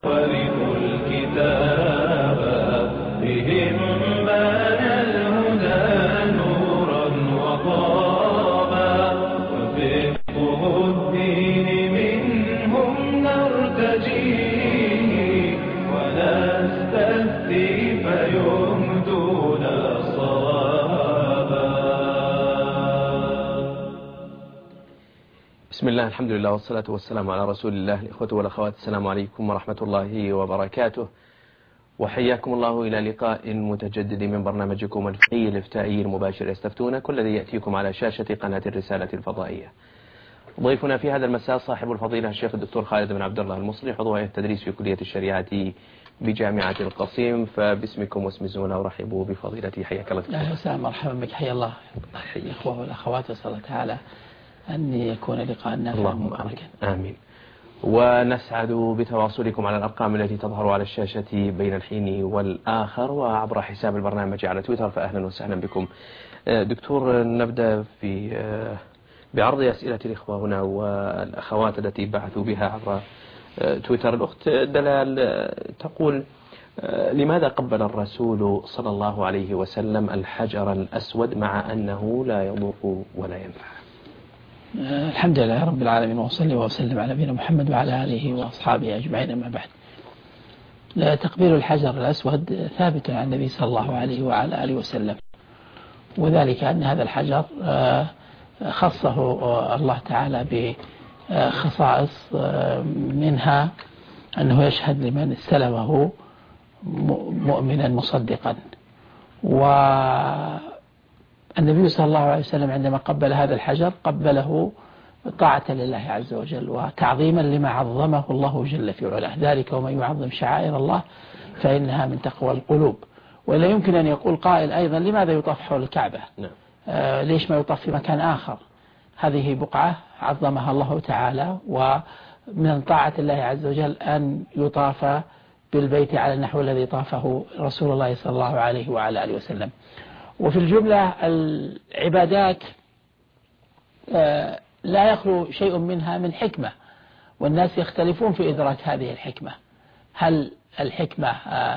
ورثوا الكتاب بهم بان الهدى نورا وطابا وفقه الدين منهم نرتجيه ونستفتي فيهدون صوابا. بسم الله، الحمد لله والصلاة والسلام على رسول الله. الإخوة والأخوات، السلام عليكم ورحمة الله وبركاته، وحياكم الله إلى لقاء متجدد من برنامجكم الفقهي الإفتائي المباشر يستفتونك، الذي يأتيكم على شاشة قناة الرسالة الفضائية. ضيفنا في هذا المساء صاحب الفضيلة الشيخ الدكتور خالد بن عبد الله المصلح، عضو هيئة التدريس في كلية الشريعة بجامعة القصيم. فباسمكم واسم الزملاء ورحبوا بفضيلتي، حياك الله دكتور. أهلا وسهلا، مرحبا بك، حيا الله الإخوة والأخوات، وصلى الله تعالى أن يكون لقاء نافعا مباركا. آمين. ونسعد بتواصلكم على الأرقام التي تظهر على الشاشة بين الحين والآخر وعبر حساب البرنامج على تويتر، فأهلا وسهلا بكم. دكتور، نبدأ بعرض أسئلة الإخوة هنا والأخوات التي بعثوا بها عبر تويتر. الأخت دلال تقول: لماذا قبل الرسول صلى الله عليه وسلم الحجر الأسود مع أنه لا يضر ولا ينفع؟ الحمد لله رب العالمين، وصلي وسلم على نبينا محمد وعلى آله وأصحابه أجمعين، أما بعد. تقبيل الحجر الأسود ثابت عن النبي صلى الله عليه وعلى آله وسلم، وذلك أن هذا الحجر خصه الله تعالى بخصائص، منها أنه يشهد لمن استلمه مؤمنا مصدقا. والنبي صلى الله عليه وسلم عندما قبل هذا الحجر قبله طاعة لله عز وجل وتعظيما لما عظمه الله جل في علاه، ذلك ومن يعظم شعائر الله فإنها من تقوى القلوب. ولا يمكن أن يقول قائل أيضا: لماذا يطاف حول الكعبة؟ ليش ما يطاف في مكان آخر؟ هذه بقعة عظمها الله تعالى، ومن طاعة الله عز وجل أن يطاف بالبيت على النحو الذي طافه رسول الله صلى الله عليه وعلى آله وسلم. وفي الجملة العبادات لا يخلو شيء منها من حكمة، والناس يختلفون في إدراك هذه الحكمة. هل الحكمة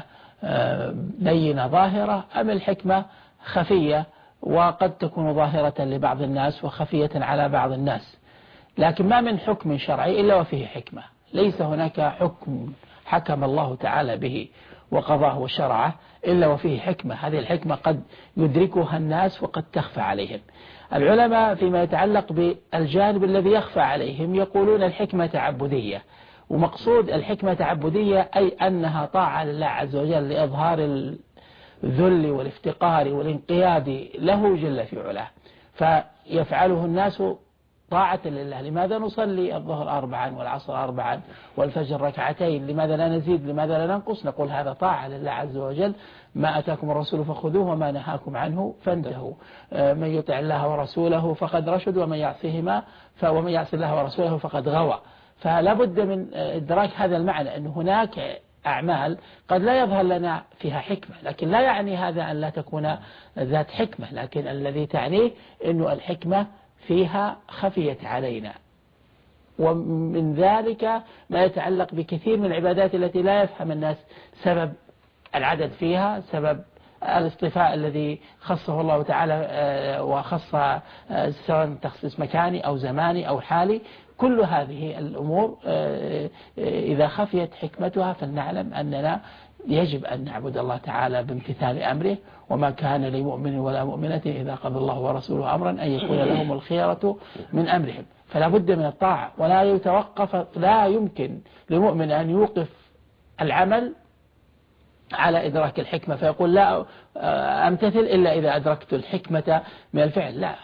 بينة ظاهرة أم الحكمة خفية، وقد تكون ظاهرة لبعض الناس وخفية على بعض الناس؟ لكن ما من حكم شرعي إلا وفيه حكمة. ليس هناك حكم حكم الله تعالى به وقضاه وشرعه إلا وفيه حكمة. هذه الحكمة قد يدركها الناس وقد تخفى عليهم. العلماء فيما يتعلق بالجانب الذي يخفى عليهم يقولون الحكمة تعبدية، ومقصود الحكمة تعبدية أي أنها طاعة لله عز وجل لإظهار الذل والافتقار والانقياد له جل في علاه، فيفعله الناس طاعة لله. لماذا نصلي الظهر 4 والعصر 4 والفجر 2؟ لماذا لا نزيد؟ لماذا لا ننقص؟ نقول هذا طاعة لله عز وجل. ما أتاكم الرسول فخذوه وما نهاكم عنه فانتهوا. من يطع الله ورسوله فقد رشد، ومن يعص الله ورسوله فقد غوى. فلا بد من إدراك هذا المعنى، أن هناك أعمال قد لا يظهر لنا فيها حكمة، لكن لا يعني هذا أن لا تكون ذات حكمة، لكن الذي تعنيه أنه الحكمة فيها خفيت علينا. ومن ذلك ما يتعلق بكثير من العبادات التي لا يفهم الناس سبب العدد فيها، سبب الاصطفاء الذي خصه الله تعالى وخص سواء تخصيص مكاني أو زماني أو حالي. كل هذه الأمور إذا خفيت حكمتها فلنعلم أننا يجب أن نعبد الله تعالى بامتثال أمره. وما كان لمؤمن ولا مؤمنة إذا قضى الله ورسوله أمرا أن يكون لهم الخيرة من أمرهم. فلا بد من الطاعة، لا يمكن لمؤمن أن يوقف العمل على إدراك الحكمة فيقول لا أمتثل إلا إذا أدركت الحكمة من الفعل. لا،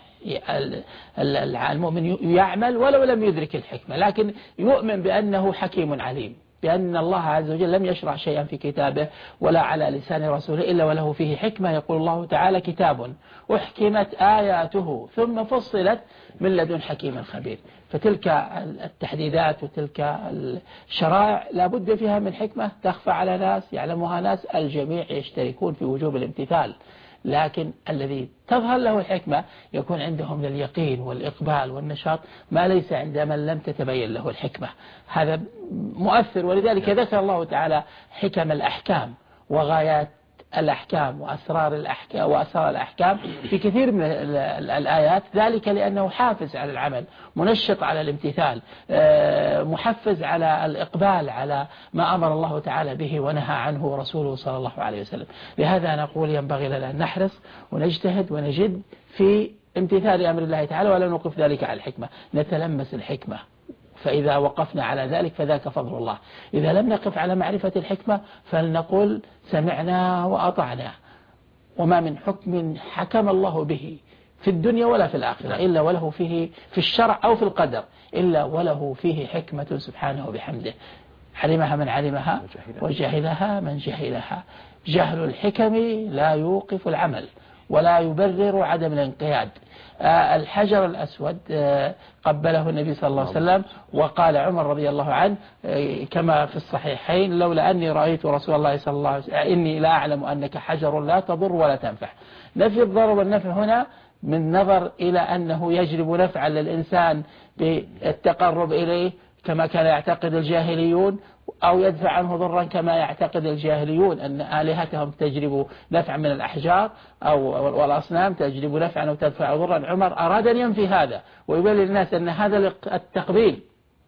المؤمن يعمل ولو لم يدرك الحكمة، لكن يؤمن بأنه حكيم عليم، بأن الله عز وجل لم يشرع شيئا في كتابه ولا على لسان رسوله إلا وله فيه حكمة. يقول الله تعالى: كتاب أحكمت آياته ثم فصلت من لدن حكيم خبير. فتلك التحديدات وتلك الشرائع لا بد فيها من حكمة تخفى على ناس، يعلمها ناس، الجميع يشتركون في وجوب الامتثال. لكن الذي تظهر له الحكمة يكون عنده من اليقين والإقبال والنشاط ما ليس عند من لم تتبين له الحكمة. هذا مؤثر، ولذلك ذكر الله تعالى حكم الأحكام وغايات الأحكام وأسرار الأحكام في كثير من الآيات، ذلك لأنه حافز على العمل، منشط على الامتثال، محفز على الإقبال على ما أمر الله تعالى به ونهى عنه رسوله صلى الله عليه وسلم. لهذا نقول ينبغي لنا أن نحرص ونجتهد ونجد في امتثال أمر الله تعالى، ولا نوقف ذلك على الحكمة، نتلمس الحكمة، فإذا وقفنا على ذلك فذاك فضل الله. إذا لم نقف على معرفة الحكمة فلنقول سمعنا وأطعنا، وما من حكم حكم الله به في الدنيا ولا في الآخرة إلا وله فيه في الشرع أو في القدر إلا وله فيه حكمة سبحانه وبحمده، علمها من علمها وجهلها من جهلها. جهل الحكم لا يوقف العمل ولا يبرر عدم الانقياد. الحجر الأسود قبله النبي صلى الله عليه وسلم، وقال عمر رضي الله عنه كما في الصحيحين: لولا أني رأيت رسول الله صلى الله عليه وسلم إني لا أعلم أنك حجر لا تضر ولا تنفع. نفي الضرر والنفع هنا من نظر إلى أنه يجلب نفعا للإنسان بالتقرب إليه كما كان يعتقد الجاهليون، أو يدفع عنه ضرا كما يعتقد الجاهليون أن آلهتهم تجلب نفعا من الأحجار أو والأصنام تجلب نفعا أو تدفع ضرا. عمر أراد أن ينفي هذا ويبين للناس أن هذا التقبيل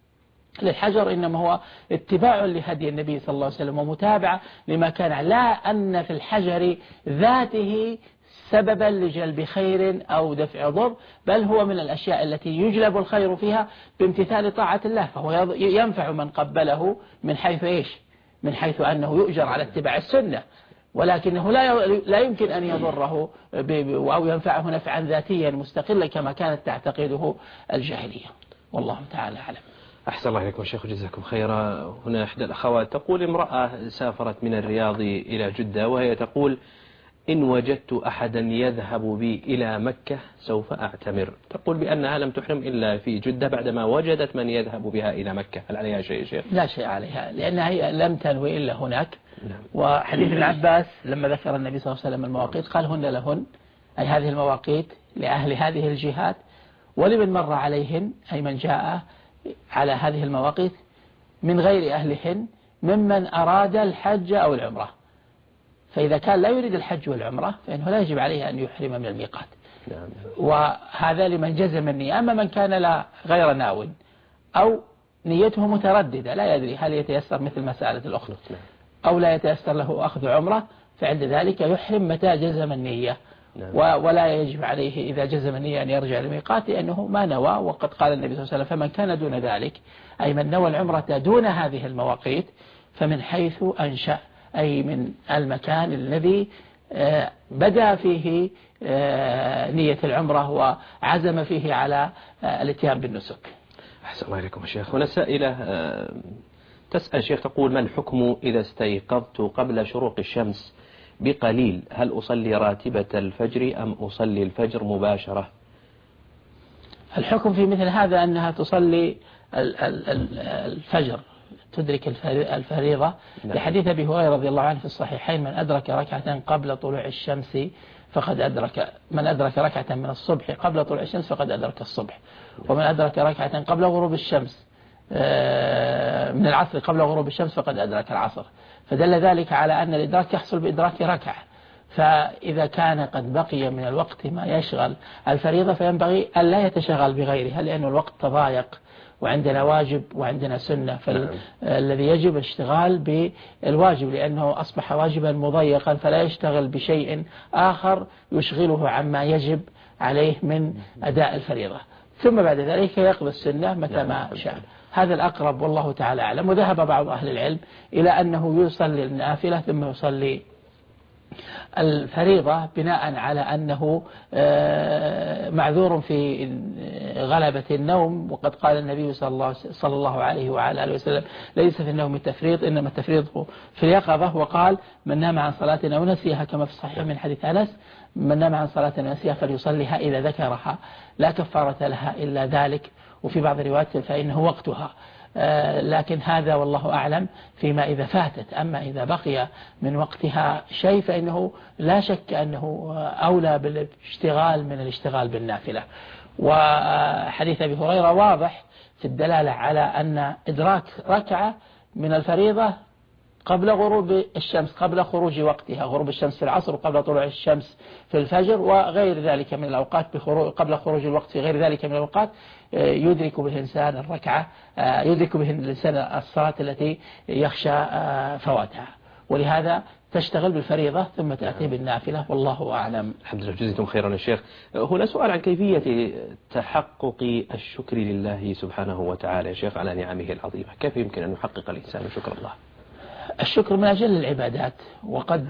للحجر إنما هو اتباع لهدي النبي صلى الله عليه وسلم ومتابعة لما كان، لا أن في الحجر ذاته سببا لجلب خير أو دفع ضر، بل هو من الأشياء التي يجلب الخير فيها بامتثال طاعة الله، فهو ينفع من قبله من حيث إيش؟ من حيث أنه يؤجر على اتباع السنة، ولكنه لا يمكن أن يضره أو ينفعه نفعا ذاتيا مستقلا كما كانت تعتقده الجاهلية. والله تعالى أعلم. أحسن الله إليكم شيخ، جزاكم خيرا. هنا إحدى الأخوات تقول: امرأة سافرت من الرياض إلى جدة، وهي تقول: إن وجدت أحدا يذهب بي إلى مكة سوف أعتمر. تقول بأنها لم تحرم إلا في جدة بعدما وجدت من يذهب بها إلى مكة، هل عليها شيء شيخ؟ لا شيء عليها، لأنها هي لم تنوي إلا هناك. نعم. وحديث ابن عباس لما ذكر النبي صلى الله عليه وسلم المواقيت قال: هن لهن، أي هذه المواقيت لأهل هذه الجهات، ولمن مر عليهن، أي من جاء على هذه المواقيت من غير أهلهن ممن أراد الحج أو العمرة. فإذا كان لا يريد الحج والعمرة فإنه لا يجب عليه أن يحرم من الميقات. نعم. وهذا لمن جزم النية. أما من كان لا غير ناو أو نيته مترددة لا يدري هل يتيسر مثل مسألة الأخرى أو لا يتيسر له أخذ عمرة، فعند ذلك يحرم متى جزم النية. نعم. ولا يجب عليه إذا جزم النية أن يرجع لميقات لأنه ما نوى. وقد قال النبي صلى الله عليه وسلم: فمن كان دون ذلك، أي من نوى العمرة دون هذه المواقيت، فمن حيث أنشأ، أي من المكان الذي بدأ فيه نية العمرة وعزم فيه على الاتيان بالنسك. أحسن الله إليكم شيخ. هنا سائلة تسأل شيخ تقول: ما الحكم إذا استيقظت قبل شروق الشمس بقليل، هل أصلي راتبة الفجر أم أصلي الفجر مباشرة؟ الحكم في مثل هذا أنها تصلي الفجر، تدرك الفريضة. نعم. لحديث أبي هريرة رضي الله عنه في الصحيحين: من أدرك ركعة قبل طلوع الشمس فقد أدرك، من أدرك ركعة من الصبح قبل طلوع الشمس فقد أدرك الصبح، ومن أدرك ركعة قبل غروب الشمس من العصر قبل غروب الشمس فقد أدرك العصر. فدل ذلك على أن الإدراك يحصل بإدراك ركعة. فإذا كان قد بقي من الوقت ما يشغل الفريضة فينبغي أن لا يتشغل بغيرها، لأن الوقت تضايق وعندنا واجب وعندنا سنة، فالذي يجب الاشتغال بالواجب لأنه أصبح واجبا مضيقا، فلا يشتغل بشيء آخر يشغله عما يجب عليه من أداء الفريضة، ثم بعد ذلك يقضي السنة متى ما شاء. هذا الأقرب والله تعالى أعلم. وذهب بعض أهل العلم إلى أنه يصلي النافلة ثم يصلي الفريضة بناء على أنه معذور في غلبة النوم. وقد قال النبي صلى الله عليه وعلى آله وسلم: ليس في النوم التفريط، إنما التفريط في اليقظة. وقال: من نام عن صلاة أو نسيها، كما في الصحيح من حديث أنس: من نام عن صلاة أو نسيها فليصليها إذا ذكرها، لا كفارة لها إلا ذلك. وفي بعض الروايات: فإنه وقتها. لكن هذا والله أعلم فيما إذا فاتت. أما إذا بقي من وقتها شيء فإنه لا شك أنه أولى بالاشتغال من الاشتغال بالنافلة. وحديث أبي هريرة واضح في الدلالة على أن إدراك ركعة من الفريضة قبل غروب الشمس، قبل خروج وقتها، غروب الشمس في العصر وقبل طلوع الشمس في الفجر وغير ذلك من الأوقات، قبل خروج الوقت في غير ذلك من الأوقات، يدرك به الإنسان الركعة، يدرك به الإنسان الصلاة التي يخشى فواتها. ولهذا تشتغل بالفريضة ثم تأتي بالنافلة، والله أعلم. الحمد لله، جزيتم خيرا يا شيخ. هنا سؤال عن كيفية تحقق الشكر لله سبحانه وتعالى يا شيخ على نعمه العظيمة. كيف يمكن أن يحقق الإنسان شكر الله؟ الشكر من أجل العبادات، وقد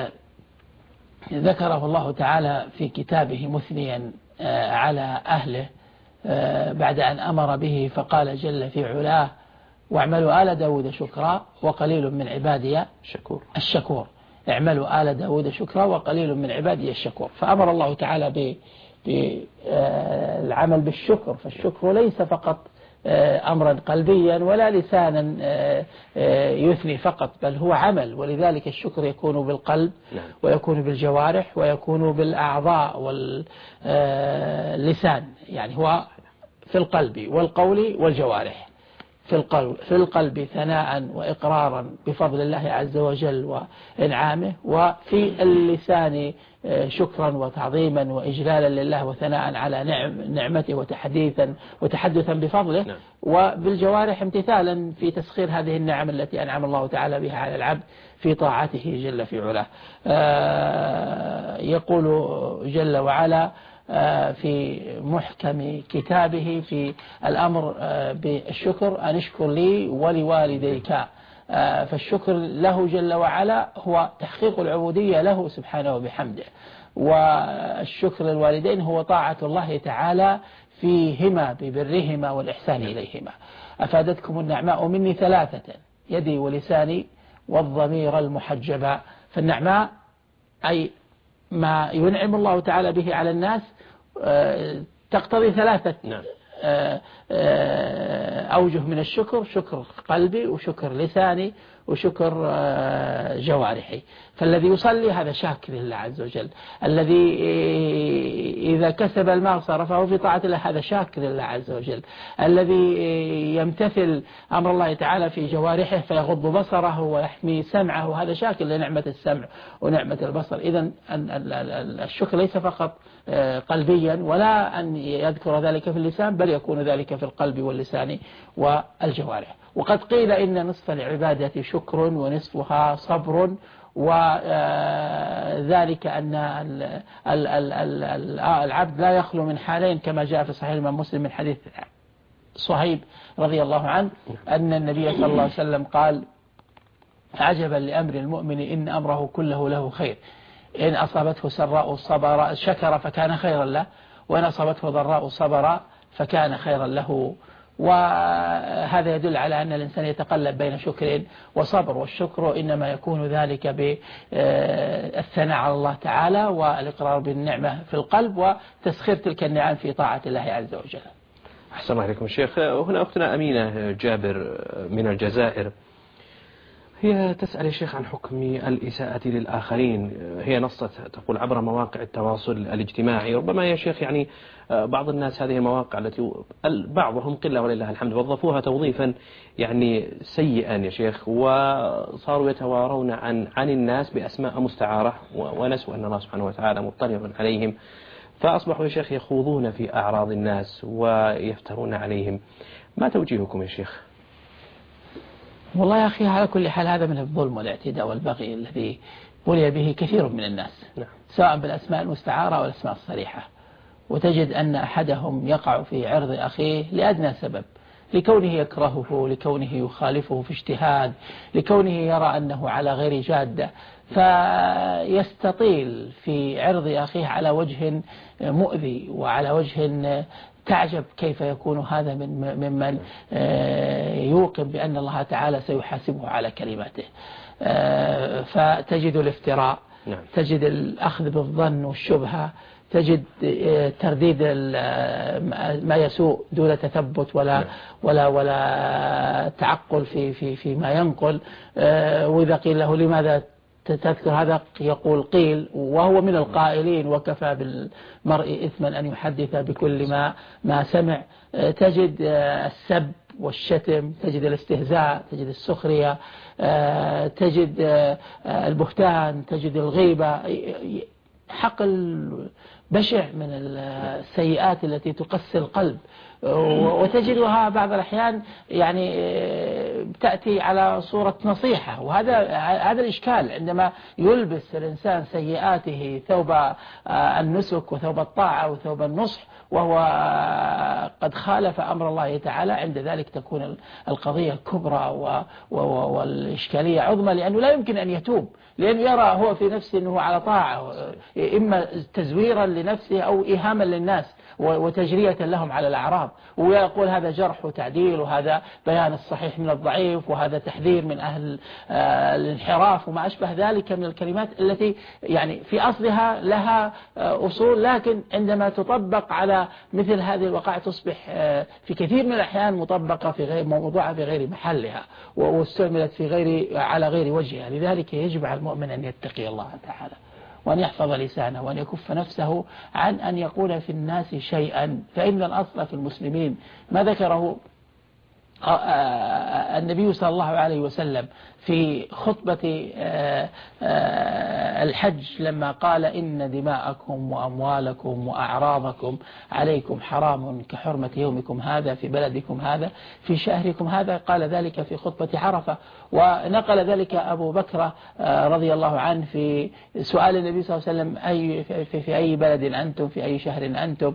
ذكره الله تعالى في كتابه مثنيا على أهله بعد أن أمر به فقال جل في علاه: واعملوا آل داود شكرا وقليل من عبادي الشكور. اعملوا آل داود شكرا وقليل من عبادي الشكور. فأمر الله تعالى بالعمل بالشكر، فالشكر ليس فقط أمرا قلبيا ولا لسانا يثني فقط، بل هو عمل. ولذلك الشكر يكون بالقلب ويكون بالجوارح ويكون بالأعضاء واللسان، يعني هو في القلب والقول والجوارح. في القلب ثناء وإقرارا بفضل الله عز وجل وإنعامه، وفي اللسان شكرا وتعظيما وإجلالا لله وثناء على نعمته وتحدثا بفضله، وبالجوارح امتثالا في تسخير هذه النعم التي أنعم الله تعالى بها على العبد في طاعته جل في علاه. يقول جل وعلا في محكم كتابه في الأمر بالشكر: أن اشكر لي ولوالديك. فالشكر له جل وعلا هو تحقيق العبودية له سبحانه وبحمده، والشكر للوالدين هو طاعة الله تعالى فيهما ببرهما والإحسان إليهما. أفادتكم النعماء مني ثلاثة: يدي ولساني والضمير المحجبا. فالنعماء أي ما ينعم الله تعالى به على الناس تقتضي ثلاثة أوجه من الشكر: شكر قلبي وشكر لساني وشكر جوارحي. فالذي يصلي هذا شاكر لله عز وجل، الذي إذا كسب المال صرفه في طاعة الله هذا شاكر لله عز وجل، الذي يمتثل أمر الله تعالى في جوارحه فيغض بصره ويحمي سمعه هذا شاكر لنعمة السمع ونعمة البصر. إذن الشكر ليس فقط قلبيا ولا أن يذكر ذلك في اللسان، بل يكون ذلك في القلب واللسان والجوارح. وقد قيل إن نصف العبادة شكر ونصفها صبر، وذلك أن العبد لا يخلو من حالين كما جاء في صحيح الإمام مسلم من حديث صهيب رضي الله عنه أن النبي صلى الله عليه وسلم قال: عجبا لأمر المؤمن إن أمره كله له خير، إن أصابته سراء شكر فكان خيرا له، وإن أصابته ضراء صبر فكان خيرا له. وهذا يدل على أن الإنسان يتقلب بين شكر وصبر، والشكر إنما يكون ذلك بالثناء على الله تعالى والإقرار بالنعمة في القلب وتسخير تلك النعم في طاعة الله عز وجل. أحسن الله عليكم الشيخ. هنا أختنا أمينة جابر من الجزائر، هي تسأل يا شيخ عن حكم الإساءة للآخرين. هي نصت تقول عبر مواقع التواصل الاجتماعي، ربما يا شيخ يعني بعض الناس هذه المواقع التي بعضهم قلة ولله الحمد وظفوها توظيفا يعني سيئا يا شيخ، وصاروا يتوارون عن الناس بأسماء مستعارة، ونسوا أن الله سبحانه وتعالى مطلع عليهم، فأصبحوا يا شيخ يخوضون في أعراض الناس ويفترون عليهم. ما توجيهكم يا شيخ؟ والله يا أخي على كل حال هذا من الظلم والاعتداء والبغي الذي بلي به كثير من الناس، سواء بالأسماء المستعارة أو الأسماء الصريحة. وتجد أن أحدهم يقع في عرض أخيه لأدنى سبب، لكونه يكرهه، لكونه يخالفه في اجتهاد، لكونه يرى أنه على غير جادة، فيستطيل في عرض أخيه على وجه مؤذي وعلى وجه تعجب كيف يكون هذا ممن يوقن بأن الله تعالى سيحاسبه على كلماته. فتجد الافتراء، تجد الأخذ بالظن والشبهة، تجد ترديد ما يسوء دون تثبت ولا تعقل في ما ينقل. وإذا قيل له لماذا تذكر هذا يقول قيل، وهو من القائلين، وكفى بالمرء إثما أن يحدث بكل ما سمع. تجد السب والشتم، تجد الاستهزاء، تجد السخرية، تجد البهتان، تجد الغيبة، حقل بشع من السيئات التي تقسي القلب. وتجدها بعض الأحيان يعني تأتي على صورة نصيحة، هذا الإشكال عندما يلبس الإنسان سيئاته ثوب النسك وثوب الطاعة وثوب النصح وهو قد خالف أمر الله تعالى. عند ذلك تكون القضية كبرى والإشكالية عظمى، لأنه لا يمكن أن يتوب، لأنه يرى هو في نفسه أنه على طاعة، إما تزويرا لنفسه أو إيهاما للناس وتجرية لهم على الأعراض، ويقول هذا جرح وتعديل، وهذا بيان الصحيح من الضعيف، وهذا تحذير من أهل الانحراف وما أشبه ذلك من الكلمات التي يعني في أصلها لها أصول، لكن عندما تطبق على مثل هذه الوقائع تصبح في كثير من الأحيان مطبقة في غير موضوعها في غير محلها، واستعملت على غير وجهها. لذلك يجب على المؤمن أن يتقي الله تعالى، وأن يحفظ لسانه، وأن يكف نفسه عن أن يقول في الناس شيئا. فإن الأصل في المسلمين ما ذكره النبي صلى الله عليه وسلم في خطبة الحج لما قال إن دماءكم وأموالكم وأعراضكم عليكم حرام كحرمة يومكم هذا في بلدكم هذا في شهركم هذا. قال ذلك في خطبة عرفة، ونقل ذلك أبو بكر رضي الله عنه في سؤال النبي صلى الله عليه وسلم في أي بلد أنتم، في أي شهر أنتم،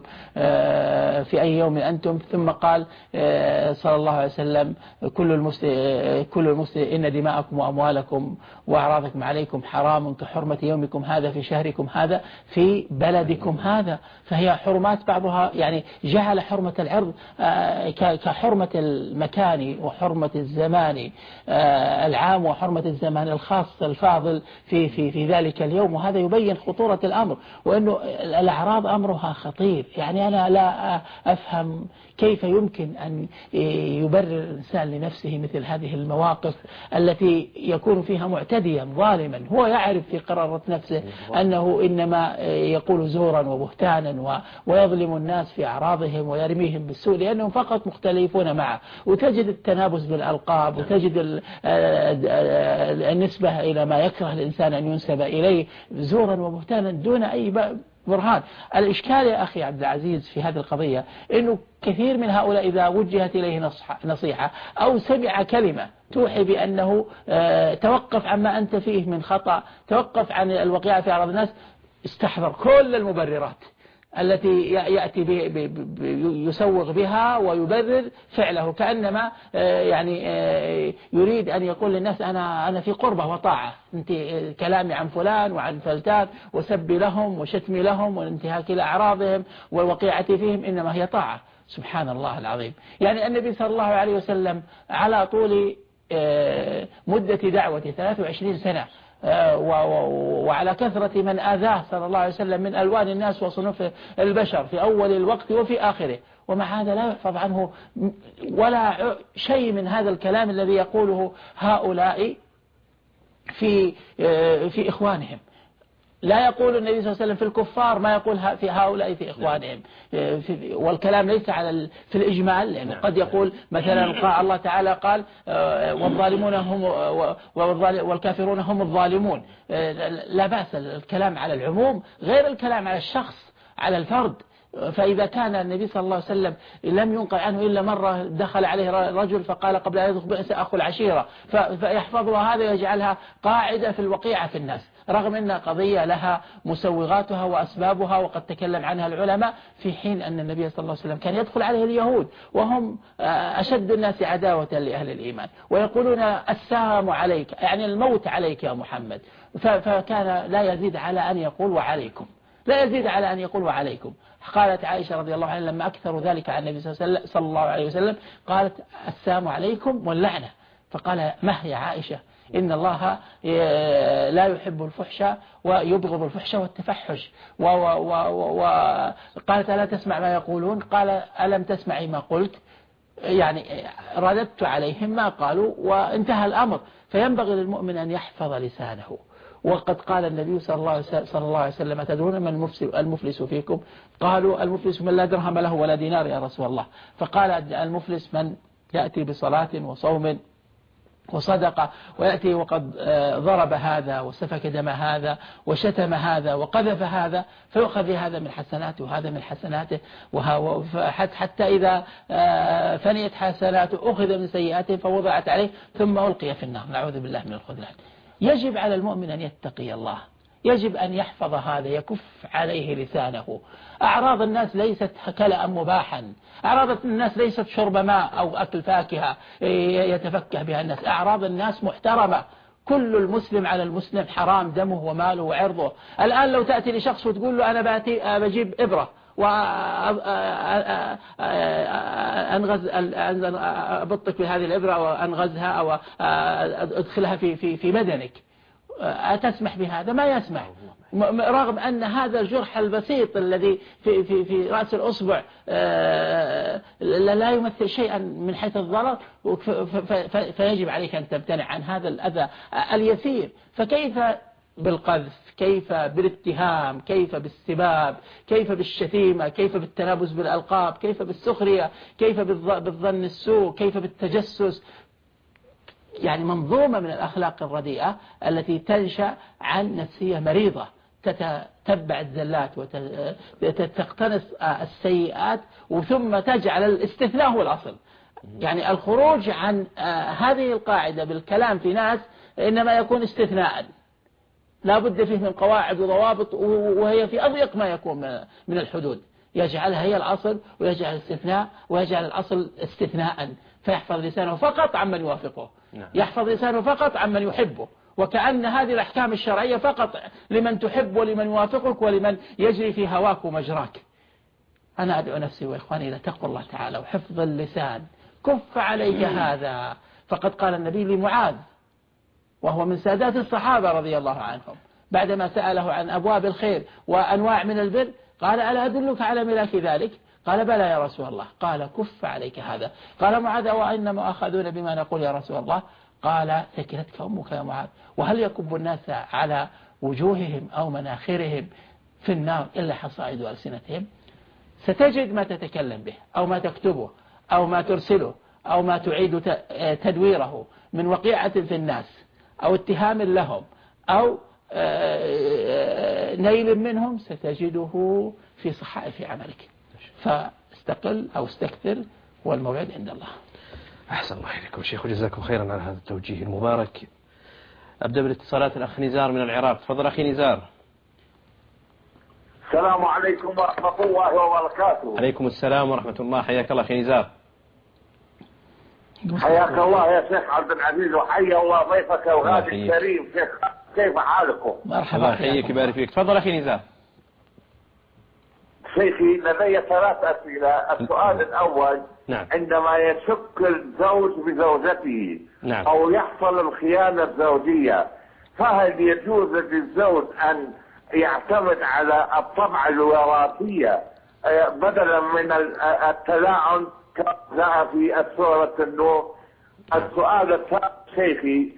في أي يوم أنتم، ثم قال صلى الله عليه وسلم كل المسلم إن دماءكم وأموالكم وأعراضكم عليكم حرام كحرمة يومكم هذا في شهركم هذا في بلدكم هذا. فهي حرمات بعضها يعني جعل حرمة العرض كحرمة المكان وحرمة الزمان العام وحرمة الزمان الخاص الفاضل في ذلك اليوم. وهذا يبين خطورة الأمر، وأنه الأعراض أمرها خطير. يعني أنا لا أفهم كيف يمكن أن يبرر الإنسان لنفسه مثل هذه المواقف التي يكون فيها معتديا ظالما، هو يعرف في قرارة نفسه أنه إنما يقول زورا وبهتانا ويظلم الناس في أعراضهم ويرميهم بالسوء لأنهم فقط مختلفون معه. وتجد التنابز بالألقاب، وتجد النسبة إلى ما يكره الإنسان أن ينسب إليه زورا وبهتانا دون أي برهان. الإشكال يا أخي عبد العزيز في هذه القضية أنه كثير من هؤلاء إذا وجهت إليه نصيحة أو سمع كلمة توحي بأنه توقف عما أنت فيه من خطأ، توقف عن الوقيعة في أعراض الناس، استحضر كل المبررات التي يأتي يسوغ بها ويبرر فعله، كأنما يعني يريد أن يقول للناس أنا في قربة وطاعة، أنت كلامي عن فلان وعن فلتان وسبي لهم وشتمي لهم وانتهاك إلى أعراضهم والوقيعة فيهم إنما هي طاعة. سبحان الله العظيم. يعني النبي صلى الله عليه وسلم على طول مدة دعوته 23 سنة وعلى كثرة من آذاه صلى الله عليه وسلم من ألوان الناس وصنوف البشر في أول الوقت وفي آخره، ومع هذا لا يحفظ عنه ولا شيء من هذا الكلام الذي يقوله هؤلاء في إخوانهم. لا يقول النبي صلى الله عليه وسلم في الكفار ما يقول في هؤلاء في إخوانهم، والكلام ليس في الإجمال، لأنه قد يقول مثلا الله تعالى قال والظالمون هم والكافرون هم الظالمون. لا بأس الكلام على العموم غير الكلام على الشخص على الفرد. فإذا كان النبي صلى الله عليه وسلم لم ينقل عنه إلا مرة دخل عليه رجل فقال قبل أن يدخل بئس أخو العشيرة، فيحفظها هذا ويجعلها قاعدة في الوقيعة في الناس، رغم أن قضية لها مسوغاتها وأسبابها وقد تكلم عنها العلماء، في حين أن النبي صلى الله عليه وسلم كان يدخل عليه اليهود وهم أشد الناس عداوة لأهل الإيمان ويقولون السلام عليك، يعني الموت عليك يا محمد، فكان لا يزيد على أن يقول وعليكم، لا يزيد على أن يقول وعليكم. قالت عائشة رضي الله عنها لما أكثروا ذلك عن النبي صلى الله عليه وسلم قالت السلام عليكم واللعنة، فقال ما يا عائشة إن الله لا يحب الفحش ويبغض الفحش والتفحش. وقالت ألا تسمع ما يقولون؟ قال ألم تسمعي ما قلت؟ يعني رددت عليهم ما قالوا وانتهى الأمر. فينبغي للمؤمن أن يحفظ لسانه. وقد قال النبي صلى الله عليه وسلم تدرون من المفلس فيكم؟ قالوا المفلس من لا درهم له ولا دينار يا رسول الله. فقال المفلس من يأتي بصلاة وصوم وصدقة ويأتي وقد ضرب هذا وسفك دم هذا وشتم هذا وقذف هذا، فيؤخذ هذا من حسناته وهذا من حسناته، حتى إذا فنيت حسناته أخذ من سيئاته فوضعت عليه ثم ألقي في النار، نعوذ بالله من الخذلان. يجب على المؤمن أن يتقي الله، يجب أن يحفظ هذا، يكف عليه لسانه. أعراض الناس ليست كلأ مباحا، أعراض الناس ليست شرب ماء أو أكل فاكهة يتفكه بها الناس، أعراض الناس محترمة. كل المسلم على المسلم حرام دمه وماله وعرضه. الآن لو تأتي لشخص وتقول له أنا بجيب إبرة وأنغز أبطك بهذه الإبرة وأنغزها أو أدخلها في بدنك، أتسمح بهذا؟ ما يسمح، رغم أن هذا الجرح البسيط الذي في رأس الأصبع لا يمثل شيئا من حيث الضرر، فيجب عليك أن تمتنع عن هذا الأذى اليسير. فكيف بالقذف؟ كيف بالاتهام؟ كيف بالسباب؟ كيف بالشتيمة؟ كيف بالتنابز بالألقاب؟ كيف بالسخرية؟ كيف بالظن السوء؟ كيف بالتجسس؟ يعني منظومة من الأخلاق الرديئة التي تنشأ عن نفسية مريضة تتبع الزلات وتقتنص السيئات، وثم تجعل الاستثناء هو الأصل. يعني الخروج عن هذه القاعدة بالكلام في ناس إنما يكون استثناء، لا بد فيه من قواعد وضوابط، وهي في أضيق ما يكون من الحدود، يجعلها هي الأصل ويجعل الاستثناء ويجعل الأصل استثناء. فيحفظ لسانه فقط عمن يوافقه، يحفظ لسانه فقط عمن يحبه، وكأن هذه الأحكام الشرعية فقط لمن تحب ولمن يوافقك ولمن يجري في هواك ومجراك. أنا أدعو نفسي وإخواني إلى تقوى الله تعالى وحفظ اللسان. كف عليك هذا. فقد قال النبي لمعاذ وهو من سادات الصحابة رضي الله عنهم بعدما سأله عن أبواب الخير وأنواع من البر، قال ألا أدلك على ملاك ذلك؟ قال بلى يا رسول الله. قال كف عليك هذا. قال معاذ وإنما أخذون بما نقول يا رسول الله؟ قال ثكلتك أمك يا معاذ. وهل يكب الناس على وجوههم أو مناخرهم في النار إلا حصائد ألسنتهم؟ ستجد ما تتكلم به أو ما تكتبه أو ما ترسله أو ما تعيد تدويره من وقيعة في الناس أو اتهام لهم أو نيل منهم، ستجده في صحائف عملك. فاستقل أو استكثر، والموعد عند الله. أحسن الله إليكم شيخ، وجزاكم خيرا على هذا التوجيه المبارك. أبدأ بالاتصالات. الأخ نزار من العراق، تفضل أخي نزار. السلام عليكم ورحمة الله وبركاته. عليكم السلام ورحمة الله، حياك الله أخي نزار. حياك الله يا شيخ عبد العزيز، وحيا الله ضيفك وهذا الكريم. شيخ كيف حالكم؟ مرحبا، الله يحييك يبارك فيك. تفضل أخي نزار. شيخي لدي 3 أسئلة. السؤال الأول، نعم. عندما يشك الزوج بزوجته، نعم. أو يحصل الخيانة الزوجية، فهل يجوز للزوج أن يعتمد على الطبع الوراثية بدلا من التلاعن كما جاء في سورة النور؟ السؤال الثاني شيخي،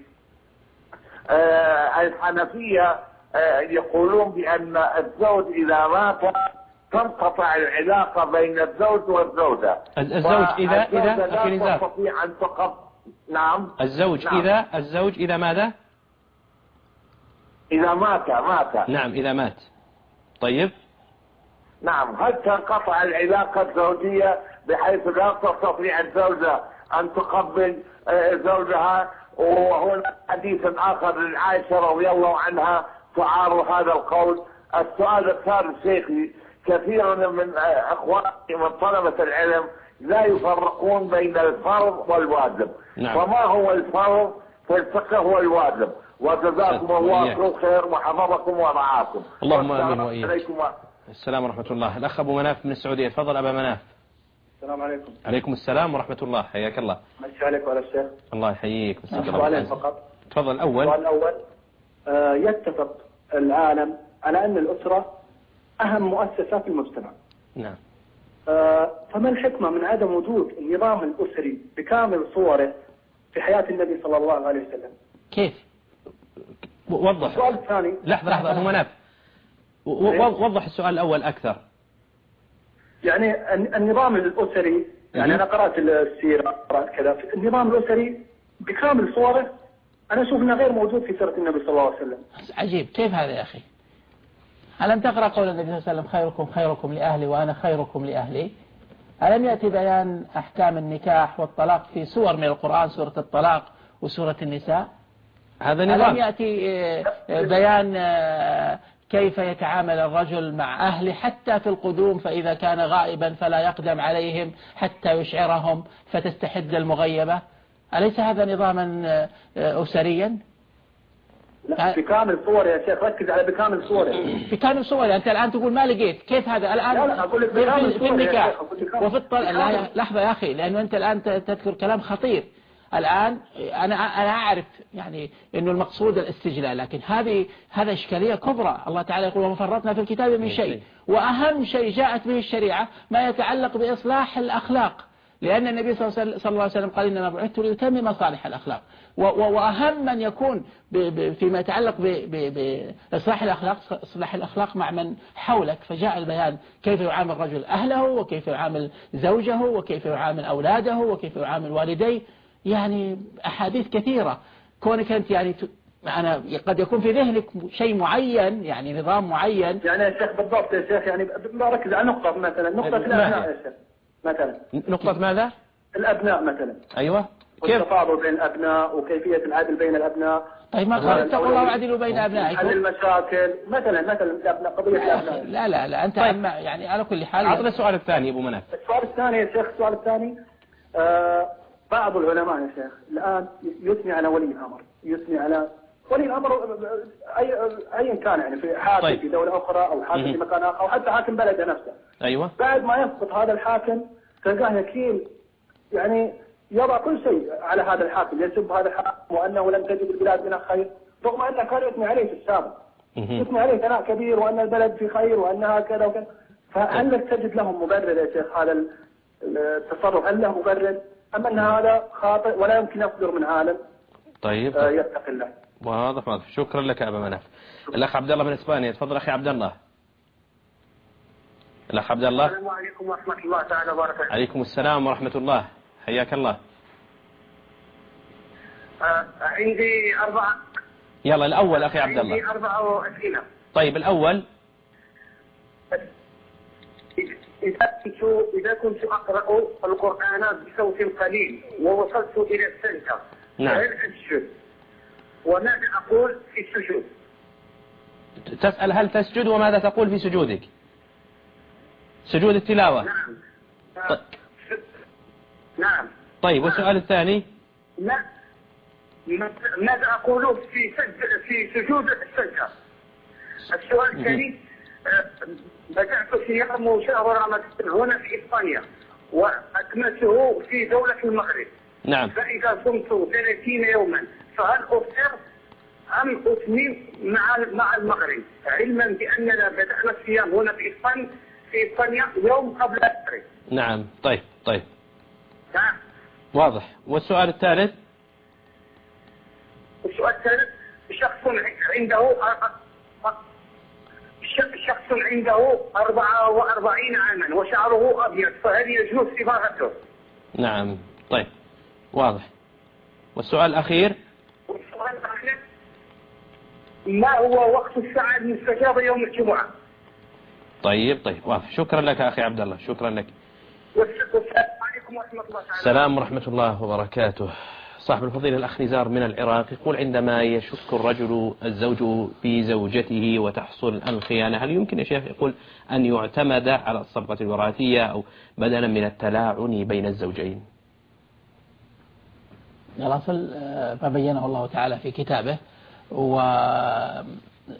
الحنفية يقولون بأن الزوج إذا مات تنقطع العلاقة بين الزوج والزوجة. الزوج إذا أخي نزار تستطيع أن نعم. الزوج نعم. الزوج إذا ماذا؟ إذا مات. نعم إذا مات. طيب. نعم، هل تنقطع العلاقة الزوجية بحيث لا تستطيع الزوجة أن تقبل زوجها؟ وهنا حديث آخر لعائشة رضي الله عنها تعارض هذا القول. السؤال الثالث شيخي، كثير من أخواني من طلبة العلم لا يفرقون بين الفرض والواجب. نعم. فما هو الفرض في الفقه والواجب؟ وجزاكم الله كل خير وحفظكم ورعاكم. اللهم آمين وإياك. السلام ورحمة الله. الأخ أبو مناف من السعودية، تفضل أبا مناف. السلام عليكم. عليكم السلام ورحمة الله، حياك الله. مساء عليك وعلى الشيخ. الله يحييك. سؤالين فقط. تفضل. الأول السؤال الأول، يتفق العالم على أن الأسرة أهم مؤسسة في المجتمع. نعم. فما الحكمة من عدم وجود النظام الأسري بكامل صوره في حياة النبي صلى الله عليه وسلم؟ كيف؟ وضح. السؤال الثاني. لحظة أبو مناف، وضح السؤال الأول أكثر. يعني النظام الأسري، يعني أنا قرأت السيرة، قرأت كذا، النظام الأسري بكامل صوره أنا أشوف أنه غير موجود في سيرة النبي صلى الله عليه وسلم. عجيب، كيف هذا يا أخي؟ ألم تقرأ قول النبي صلى الله عليه وسلم خيركم خيركم لأهلي وأنا خيركم لأهلي؟ ألم يأتي بيان أحكام النكاح والطلاق في سور من القرآن، سورة الطلاق وسورة النساء؟ هذا نظام. ألم يأتي بيان كيف يتعامل الرجل مع أهله حتى في القدوم، فإذا كان غائبا فلا يقدم عليهم حتى يشعرهم فتستحد المغيبة؟ أليس هذا نظاما أسريا؟ لا، بكامل صوره يا شيخ، ركز على بكامل صوره. بكامل صوره. أنت الآن تقول ما لقيت، كيف هذا الآن؟ لا أقول لك في النكاح وفي الطلاق. لحظة يا أخي، لأنه أنت الآن تذكر كلام خطير. الآن أنا أعرف يعني إنه المقصود الاستجلاء، لكن هذا إشكالية كبرى. الله تعالى يقول وما فرطنا في الكتاب من شيء، وأهم شيء جاءت به الشريعة ما يتعلق بإصلاح الأخلاق، لأن النبي صلى الله عليه وسلم قال إنما بعثت لأتمم مصالح الأخلاق، وأهم من يكون فيما يتعلق بإصلاح الأخلاق إصلاح الأخلاق مع من حولك. فجاء البيان كيف يعامل الرجل أهله، وكيف يعامل زوجه، وكيف يعامل أولاده، وكيف يعامل والديه. يعني أحاديث كثيرة. كونك أنت يعني أنا قد يكون في ذهنك شيء معين، يعني نظام معين. يعني يا شيخ بالضبط يا شيخ، يعني بركز على نقطة، مثلا نقطة الأبناء يا شيخ، مثلا نقطة ماذا؟ الأبناء مثلا. أيوة. كيف؟ والتفاضل بين الأبناء وكيفية العدل بين الأبناء. طيب ما قال اتقوا الله وعدلوا بين أبنائكم. حل المشاكل مثلا الأبناء، قضية الأبناء. لا أنت طيب. يعني على كل حال. أعطنا السؤال الثاني أبو مناف. السؤال الثاني يا شيخ، السؤال الثاني، بعض العلماء يا شيخ الآن يثني على ولي الأمر، يثني على ولي الأمر أي كان، يعني في حاكم طيب. في دولة أخرى أو حاكم في مكان آخر أو حتى حاكم بلده نفسه. أيوة. بعد ما يسقط هذا الحاكم تلقاه يكيل، يعني يضع كل شيء على هذا الحاكم، يسب هذا الحاكم وأنه لم تجد البلاد منها خير، رغم أنه كان يثني عليه في السابق، يثني عليه ثناء كبير وأن البلد في خير وأنها كذا وكذا. فهل تجد لهم مبرر يا شيخ هذا التصرف؟ هل له مبرر أم أن هذا خاطئ ولا يمكن يصدر من عالم طيب يتقي الله؟ واضح. شكرا لك يا أبا مناف. الأخ عبد الله من إسبانيا، تفضل أخي عبد الله. الأخ عبد الله. السلام عليكم ورحمة الله تعالى وبركاته. عليكم السلام ورحمة الله، حياك الله. عندي 4. يلا الأول أخي عبد الله. عندي 4 أسئلة. طيب الأول، إذا كنت أقرأ القرآن بصوت قليل ووصلت إلى السجدة، نعم، هل أسجد؟ وماذا أقول في السجود؟ تسأل هل تسجد وماذا تقول في سجودك؟ سجود التلاوة. نعم. طيب. نعم. طيب والسؤال الثاني؟ لا، ماذا أقول في سجود السجدة؟ السؤال الثاني، بدأت صيام شهر رمضان هنا في إسبانيا وأكملته في دولة المغرب. نعم. فإذا صمت 30 يوما فهل أفطر أم أتمم مع المغرب، علما بأننا بدأنا الصيام هنا في إسبانيا يوم قبل المغرب؟ نعم. طيب. نعم. واضح. والسؤال الثالث؟ السؤال الثالث، شخص عنده 44 عاما وشعره أبيض، فهل يجوز صباغته؟ نعم. طيب واضح. والسؤال الأخير؟ والسؤال الأخير، ما هو وقت الساعة المستجابة يوم الجمعة؟ طيب واضح. شكرا لك أخي عبد الله، شكرا لك. والسلام عليكم ورحمة الله تعالى. السلام ورحمة الله وبركاته. صاحب الفضيلة الأخ نزار من العراق يقول عندما يشك الزوج في زوجته وتحصل الخيانة، هل يمكن يا شيخ يقول أن يعتمد على الصبغة الوراثية أو بدلا من التلاعن بين الزوجين؟ الأصل ما بينه الله تعالى في كتابه، والصبغة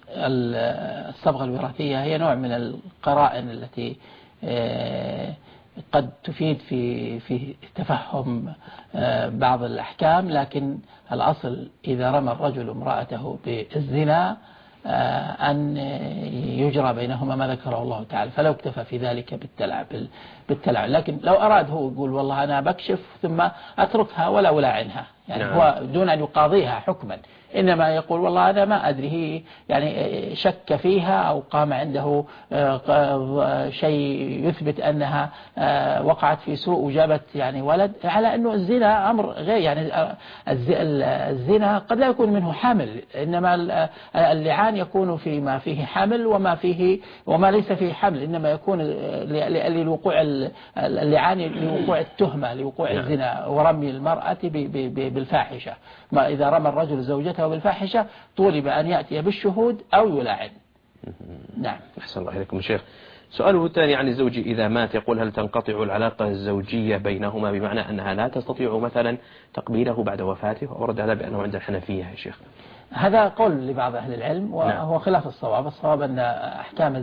الوراثية هي نوع من القرائن التي قد تفيد في تفهم بعض الأحكام، لكن الأصل إذا رمى الرجل امرأته بالزنا أن يجرى بينهما ما ذكره الله تعالى، فلو اكتفى في ذلك بالتلعب. لكن لو أراد هو يقول والله أنا بكشف ثم أتركها ولا ألاعنها، يعني نعم. هو دون أن يقاضيها حكما، إنما يقول والله أنا ما أدري، هي يعني شك فيها أو قام عنده شيء يثبت أنها وقعت في سوء وجابت يعني ولد، على أنه الزنا أمر غير، يعني الزنا قد لا يكون منه حمل، إنما اللعان يكون فيما فيه حمل وما ليس فيه حمل، إنما يكون لوقوع اللعان لوقوع التهمة، لوقوع الزنا ورمي المرأة بالفاحشة. ما إذا رمى الرجل زوجته بالفاحشة طولب أن يأتي بالشهود أو يلاعن. نعم. أحسن الله إليكم شيخ. سؤاله الثاني عن الزوج إذا مات، يقول هل تنقطع العلاقة الزوجية بينهما بمعنى أنها لا تستطيع مثلا تقبيله بعد وفاته؟ وأورد هذا بأنه عند الحنفية يا شيخ. هذا قول لبعض أهل العلم وهو خلاف الصواب. الصواب أن أحكام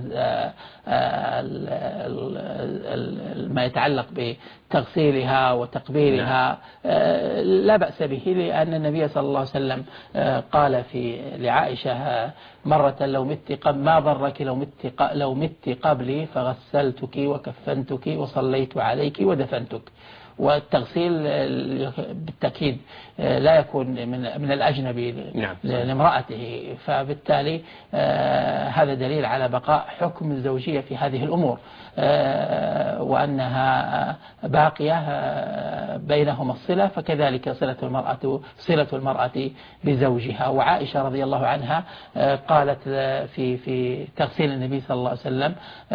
ما يتعلق بتغسيلها وتقبيلها لا بأس به، لأن النبي صلى الله عليه وسلم قال لعائشة مرة ما ضرك لو مت قبلي فغسلتك وكفنتك وصليت عليك ودفنتك. والتغسيل بالتأكيد لا يكون من الأجنبي لامرأته، فبالتالي هذا دليل على بقاء حكم الزوجية في هذه الأمور، وأنها باقية بينهما الصلة، فكذلك صلة المرأة بزوجها. وعائشة رضي الله عنها قالت في تغسيل النبي صلى الله عليه وسلم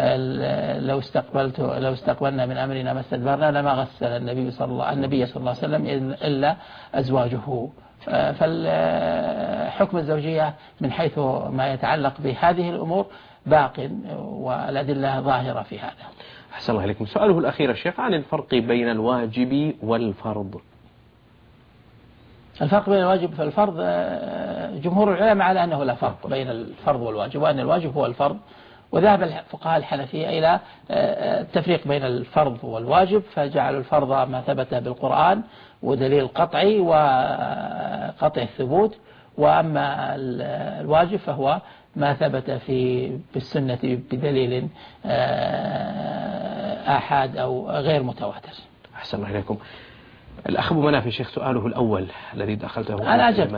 لو استقبلنا من أمرنا ما استدبرنا لما غسل النبي صلى الله عليه وسلم إلا أزواجه. فالحكم الزوجية من حيث ما يتعلق بهذه الأمور باق، والأدلة ظاهرة في هذا. أحسن الله إليكم. سؤاله الأخير الشيخ عن الفرق بين الواجب والفرض. الفرق بين الواجب والفرض، جمهور العلماء على أنه لا فرق بين الفرض والواجب، وأن الواجب هو الفرض. وذهب الفقهاء الحنفية إلى التفريق بين الفرض والواجب، فجعلوا الفرض ما ثبت بالقرآن ودليل قطعي وقطع الثبوت، وأما الواجب فهو ما ثبت بالسنة بدليل آحاد أو غير متواتر. أحسن الله إليكم. الأخ أبو مناف شيخ، سؤاله الأول الذي دخلته أنا أجبت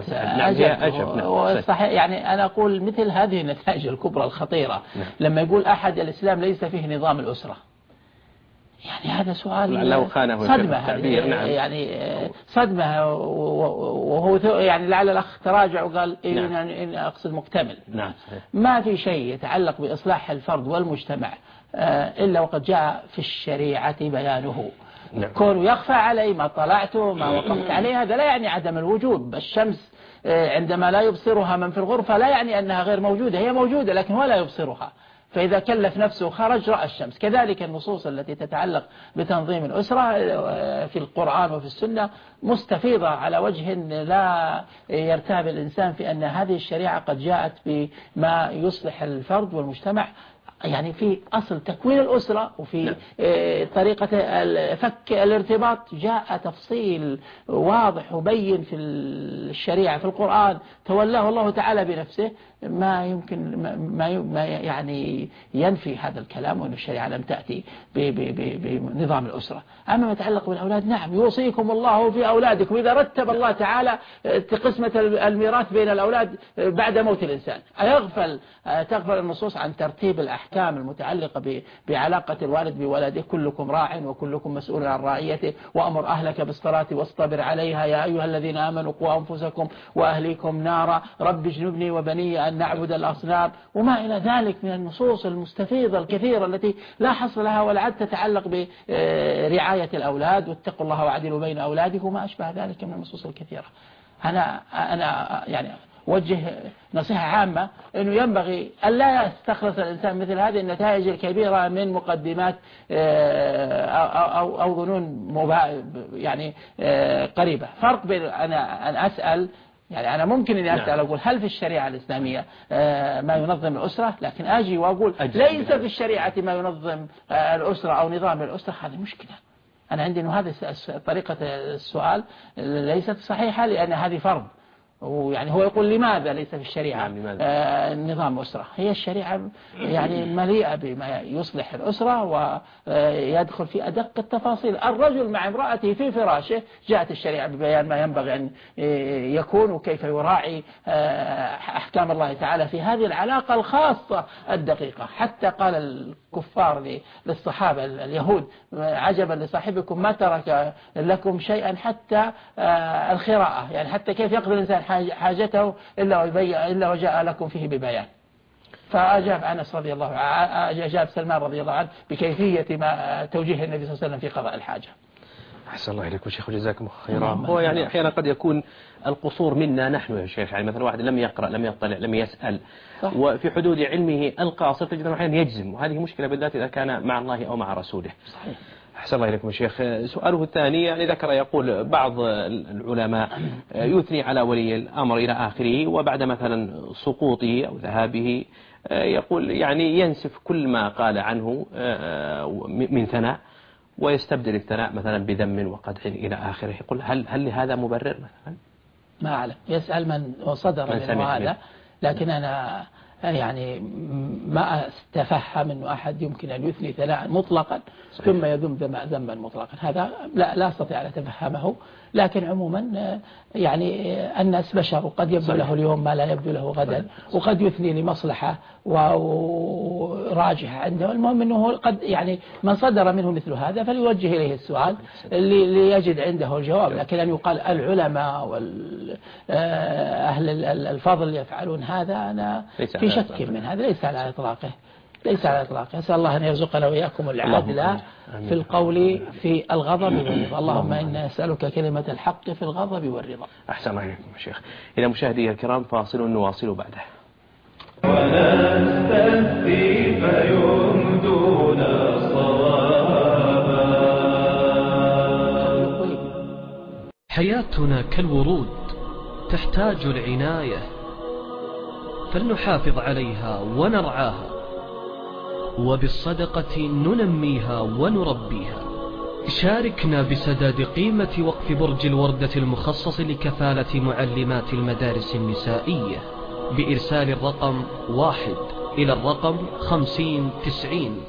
صحيح. يعني أنا أقول مثل هذه النتائج الكبرى الخطيرة لما يقول أحد الإسلام ليس فيه نظام الأسرة، يعني هذا سؤال صدمة، يعني صدمة، وهو يعني لعل الأخ تراجع وقال إن أقصد مكتمل. ما في شيء يتعلق بإصلاح الفرد والمجتمع إلا وقد جاء في الشريعة بيانه. كون يخفى علي ما طلعته ما وقفت عليه هذا لا يعني عدم الوجود. الشمس عندما لا يبصرها من في الغرفة لا يعني أنها غير موجودة، هي موجودة لكن هو لا يبصرها، فإذا كلف نفسه خرج رأى الشمس. كذلك النصوص التي تتعلق بتنظيم الأسرة في القرآن وفي السنة مستفيضة على وجه لا يرتاب الإنسان في أن هذه الشريعة قد جاءت بما يصلح الفرد والمجتمع، يعني في أصل تكوين الأسرة وفي طريقة فك الارتباط جاء تفصيل واضح وبين في الشريعة في القرآن تولاه الله تعالى بنفسه، ما يمكن ما يعني ينفي هذا الكلام، وأن الشريعة لم تأتي بنظام الأسرة. أما ما يتعلق بالأولاد، نعم يوصيكم الله في أولادكم، إذا رتب الله تعالى قسمة الميراث بين الأولاد بعد موت الإنسان تغفل النصوص عن ترتيب الأحكام المتعلقة بعلاقة الوالد بولده. كلكم راع وكلكم مسؤول عن رعيته، وأمر أهلك بالصلاة واصطبر عليها يا أيها الذين آمنوا قوا أنفسكم وأهليكم نارا رب اجنبني وبني أن نعبد الأصنام، وما إلى ذلك من النصوص المستفيضة الكثيرة التي لا حصر لها ولا عد تتعلق برعاية الأولاد، واتقوا الله وعدلوا بين أولادكم وما أشبه ذلك من النصوص الكثيرة. أنا يعني وجه نصيحة عامة أنه ينبغي أن لا يستخلص الإنسان مثل هذه النتائج الكبيرة من مقدمات أو ظنون يعني قريبة. فرق بين أن أسأل يعني أنا ممكن أني أسأل أقول هل في الشريعة الإسلامية ما ينظم الأسرة، لكن أجي وأقول ليس في الشريعة ما ينظم الأسرة أو نظام الأسرة، هذه مشكلة. أنا عندي أنه هذه طريقة السؤال ليست صحيحة، لأن هذه فرض. ويعني هو يقول لماذا ليس في الشريعة نظام أسرة؟ هي الشريعة يعني مليئة بما يصلح الأسرة ويدخل في أدق التفاصيل. الرجل مع امرأته في فراشه جاءت الشريعة ببيان ما ينبغي أن يكون وكيف يراعي أحكام الله تعالى في هذه العلاقة الخاصة الدقيقة. حتى قال الكفار للصحابة اليهود عجبا لصاحبكم ما ترك لكم شيئا حتى الخراءة، يعني حتى كيف يقضي الإنسان حاجته إلا وجاء لكم فيه ببيان. فأجاب أنس رضي الله عنه، أجاب سلمان رضي الله عنه بكيفية ما توجيه النبي صلى الله عليه وسلم في قضاء الحاجة. أحسن الله إليكم شيخ وجزاكم خيرا. هو يعني أحيانا قد يكون القصور منا نحن يا شيخ، يعني مثلا واحد لم يقرأ لم يطلع لم يسأل صح. وفي حدود علمه القاصر تجد أحيانا يجزم، وهذه مشكلة بالذات إذا كان مع الله أو مع رسوله. صحيح. أحسن الله إليكم شيخ. سؤاله الثاني يعني ذكر يقول بعض العلماء يثني على ولي الأمر إلى آخره، وبعد مثلا سقوطه أو ذهابه يقول يعني ينسف كل ما قال عنه من ثناء ويستبدل الثناء مثلا بذم وقدح إلى آخره. يقول هل لهذا مبرر مثلا؟ ما أعلم، يسأل من صدر منه هذا، لكن أنا يعني ما أتفهم أنه أحد يمكن أن يثني ثناء مطلقا ثم يذم ذما مطلقا، هذا لا أستطيع أن أتفهمه. لكن عموما يعني الناس بشر، وقد يبدو له اليوم ما لا يبدو له غدا، وقد يثني لمصلحة وراجحة عنده. المهم أنه قد يعني من صدر منه مثل هذا فليوجه إليه السؤال ليجد عنده الجواب. لكن أن يقال العلماء وأهل الفضل يفعلون هذا، أنا في شك من هذا، ليس على إطلاقه، ليس على إطلاقه. أسأل الله أن يرزقنا وإياكم العدل في القول في الغضب والرضا. اللهم إنا نسألك كلمة الحق في الغضب والرضا. أحسن الله إليكم يا شيخ. إلى مشاهدي الكرام فاصل نواصل بعده. ونستهدي فيمدون صوابا. حياتنا كالورود تحتاج العناية، فلنحافظ عليها ونرعاها، وبالصدقة ننميها ونربيها. شاركنا بسداد قيمة وقف برج الوردة المخصص لكفالة معلمات المدارس النسائية بإرسال الرقم 1 إلى الرقم 5090.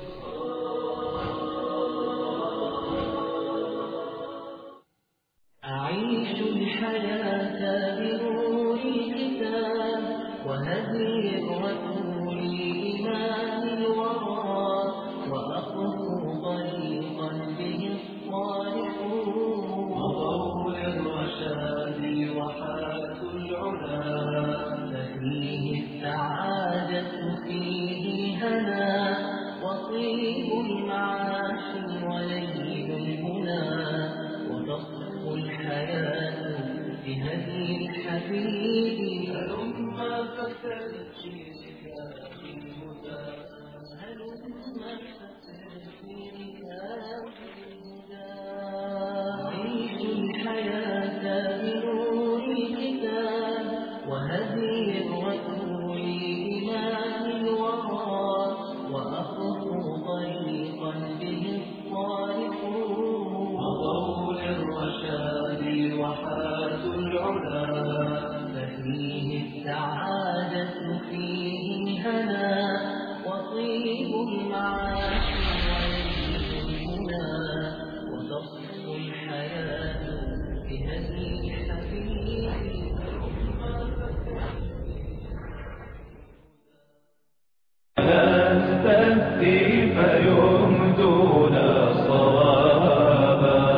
أعيش الحياة بنور الكتاب وهدي الرسول إمام الورى، وأخذ طريقا به الصالحون، وضوء الرشاد وحات العلا، ففيه السعادة فيه الهنا، وطيب المعاش وليل المنى، وتصف الحياة بهدي الحبيب. هلما فاستبشر بكتاب الهدى، هلما فاستبشر بكتاب الهدى. عيش الحياة بنور الكتاب وهدي الرسول إمام الورى، وأخذ طريقا به الصالحون، وضوء الرشاد وحات العلا، ففيه السعادة فيه الهنا، وطيب المعاش وليل المنى، وتصف الحياة بهدي الحبيب. نستهدي فيمدون صوابا.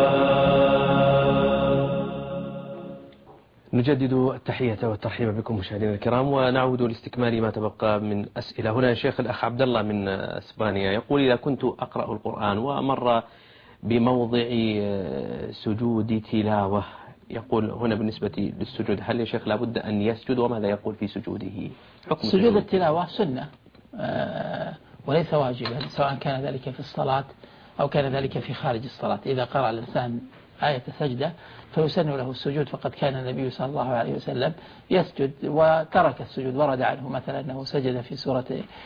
نجدد التحية والترحيب بكم مشاهدينا الكرام، ونعود لاستكمال ما تبقى من أسئلة. هنا شيخ الأخ عبد الله من إسبانيا يقول: إذا كنت أقرأ القرآن ومر بموضع سجود تلاوة، يقول هنا بالنسبة للسجود هل يا شيخ لابد أن يسجد، وماذا يقول في سجوده؟ سجود التلاوة سنة وليس واجبا، سواء كان ذلك في الصلاة أو كان ذلك في خارج الصلاة. إذا قرأ الإنسان آية سجدة فيسن له السجود، فقد كان النبي صلى الله عليه وسلم يسجد وترك السجود. ورد عنه مثلا أنه سجد في سورة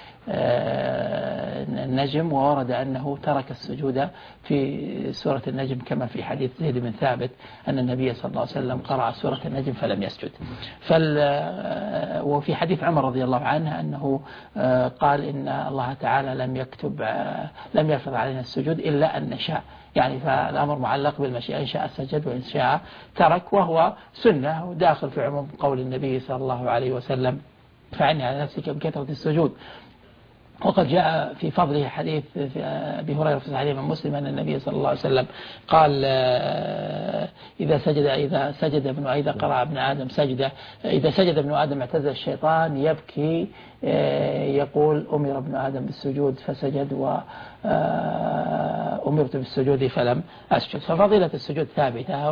النجم، وورد أنه ترك السجود في سورة النجم كما في حديث زيد بن ثابت أن النبي صلى الله عليه وسلم قرأ سورة النجم فلم يسجد. وفي حديث عمر رضي الله عنه أنه قال إن الله تعالى لم يفرض علينا السجود إلا أن نشاء، يعني فالأمر معلق بالمشيئة، إن شاء سجد وإن شاء ترك، وهو سنة وداخل في عموم قول النبي صلى الله عليه وسلم فعني على نفسك بكثرة السجود. وقد جاء في فضله حديث في أبي هريرة في صحيح مسلم أن النبي صلى الله عليه وسلم قال إذا قرأ ابن آدم سجدة، إذا سجد ابن آدم اعتزل الشيطان يبكي يقول أمر ابن آدم بالسجود فسجد وأمرت بالسجود فلم أسجد. ففضيلة السجود ثابتة،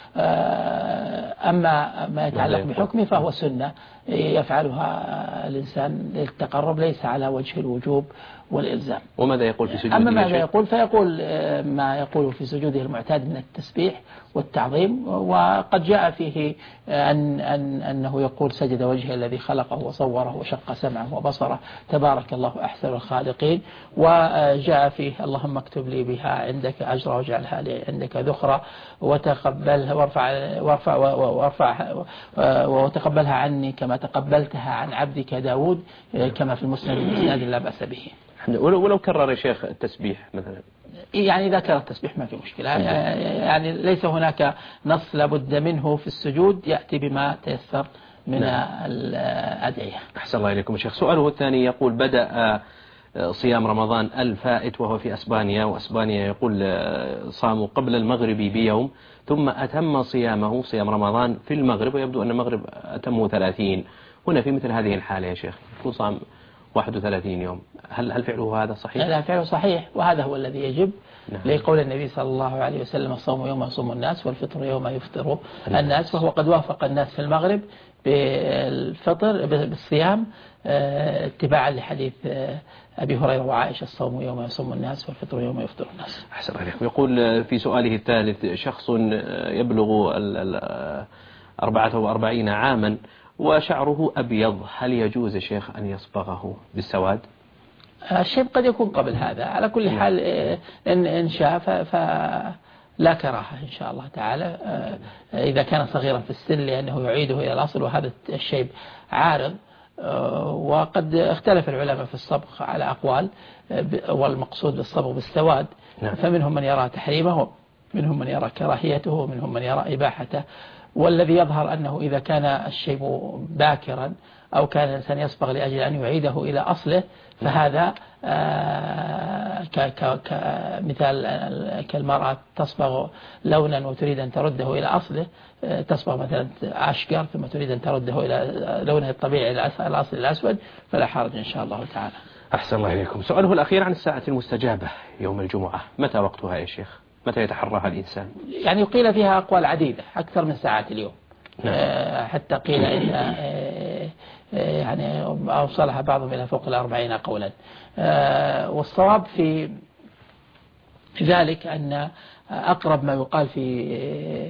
وأما ما يتعلق بحكمه فهو سنة يفعلها الإنسان للتقرب، ليس على وجه الوجوب والإلزام. وماذا يقول في سجوده؟ أما ماذا يقول فيقول ما يقول في سجوده المعتاد من التسبيح والتعظيم، وقد جاء فيه أنه يقول سجد وجهه الذي خلقه وصوره وشق سمعه وبصره تبارك الله أحسن الخالقين، وجاء فيه اللهم اكتب لي بها عندك أجرا واجعلها لي عندك ذخرا وتقبلها وتقبلها عني كما تقبلتها عن عبدك داود كما في المسند بإسناد لا بأس به. ولو كرر يا شيخ التسبيح مثلا، يعني إذا كان التسبيح ما في مشكلة، يعني ليس هناك نص لابد منه في السجود، يأتي بما تيسر من الأدعية. أحسن الله إليكم يا شيخ. سؤاله الثاني يقول بدأ صيام رمضان الفائت وهو في أسبانيا، وأسبانيا يقول صاموا قبل المغرب بيوم، ثم أتم صيام رمضان في المغرب، ويبدو أن المغرب أتمه 30. هنا في مثل هذه الحالة يا شيخ يكون صام 31 يوم، هل فعله هذا صحيح؟ لا، فعله صحيح، وهذا هو الذي يجب. نعم. لقول النبي صلى الله عليه وسلم الصوم يوم يصوم الناس والفطر يوم يفطر الناس، وهو قد وافق الناس في المغرب بالفطر بالصيام اتباعا لحديث أبي هريرة وعائشة الصوم يوم يصوم الناس والفطر يوم يفطر الناس. أحسن عليكم. يقول في سؤاله الثالث شخص يبلغ 44 عاما وشعره أبيض، هل يجوز يا شيخ أن يصبغه بالسواد؟ الشيء قد يكون قبل هذا، على كل حال إن شاء فلا كراهة إن شاء الله تعالى إذا كان صغيرا في السن، لأنه يعيده إلى الأصل، وهذا الشيء عارض. وقد اختلف العلماء في الصبغ على أقوال، والمقصود بالصبغ بالسواد. فمنهم من يرى تحريمه، منهم من يرى كراهيته، ومنهم من يرى إباحته. والذي يظهر أنه إذا كان الشيب باكرا أو كان الإنسان يصبغ لأجل أن يعيده إلى أصله، فهذا كمثال كالمرأة تصبغ لونا وتريد أن ترده إلى أصله، تصبغ مثلا أشقر ثم تريد أن ترده إلى لونه الطبيعي الأصل الأسود، فلا حرج إن شاء الله تعالى. أحسن الله إليكم. سؤاله الأخير عن الساعة المستجابة يوم الجمعة، متى وقتها يا شيخ؟ متى يتحرها الإنسان؟ يعني قيل فيها أقوال عديدة أكثر من ساعات اليوم. حتى قيل إن يعني أوصلها بعضهم إلى فوق 40 قولا. والصواب في ذلك أن أقرب ما يقال في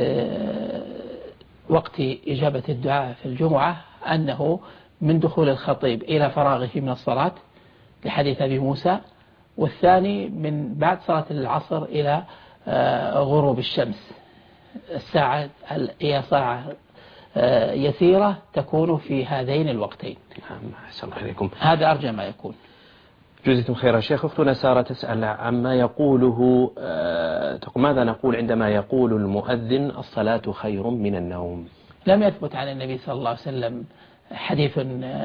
وقت إجابة الدعاء في الجمعة أنه من دخول الخطيب إلى فراغه من الصلاة لحديث أبي موسى، والثاني من بعد صلاة العصر إلى غروب الشمس. الساعة هي ساعة يسيرة تكون في هذين الوقتين. أحسن الله إليكم. هذا أرجى ما يكون. جزيتم خيرا شيخ. أختنا سارة تسأل عما يقوله، تقول ماذا نقول عندما يقول المؤذن الصلاة خير من النوم؟ لم يثبت عن النبي صلى الله عليه وسلم حديث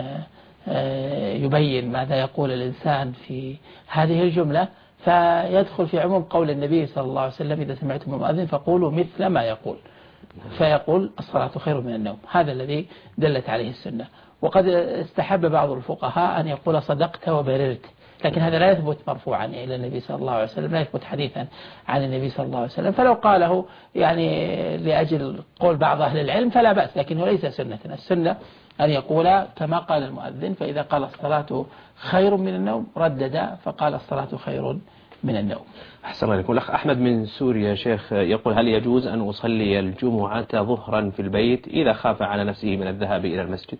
يبين ماذا يقول الإنسان في هذه الجملة، فيدخل في عموم قول النبي صلى الله عليه وسلم إذا سمعتم المؤذن فقولوا مثل ما يقول، فيقول الصلاة خير من النوم. هذا الذي دلت عليه السنة. وقد استحب بعض الفقهاء أن يقول صدقت وبررت، لكن هذا لا يثبت مرفوعا إلى النبي صلى الله عليه وسلم، لا يثبت حديثا عن النبي صلى الله عليه وسلم. فلو قاله يعني لأجل قول بعض أهل العلم فلا بأس، لكنه ليس سنة. السنة أن يقول كما قال المؤذن، فإذا قال الصلاة خير من النوم ردد فقال الصلاة خير من النوم. أحسن الله عليكم. الأخ أحمد من سوريا شيخ يقول: هل يجوز أن أصلي الجمعة ظهرا في البيت إذا خاف على نفسه من الذهاب إلى المسجد؟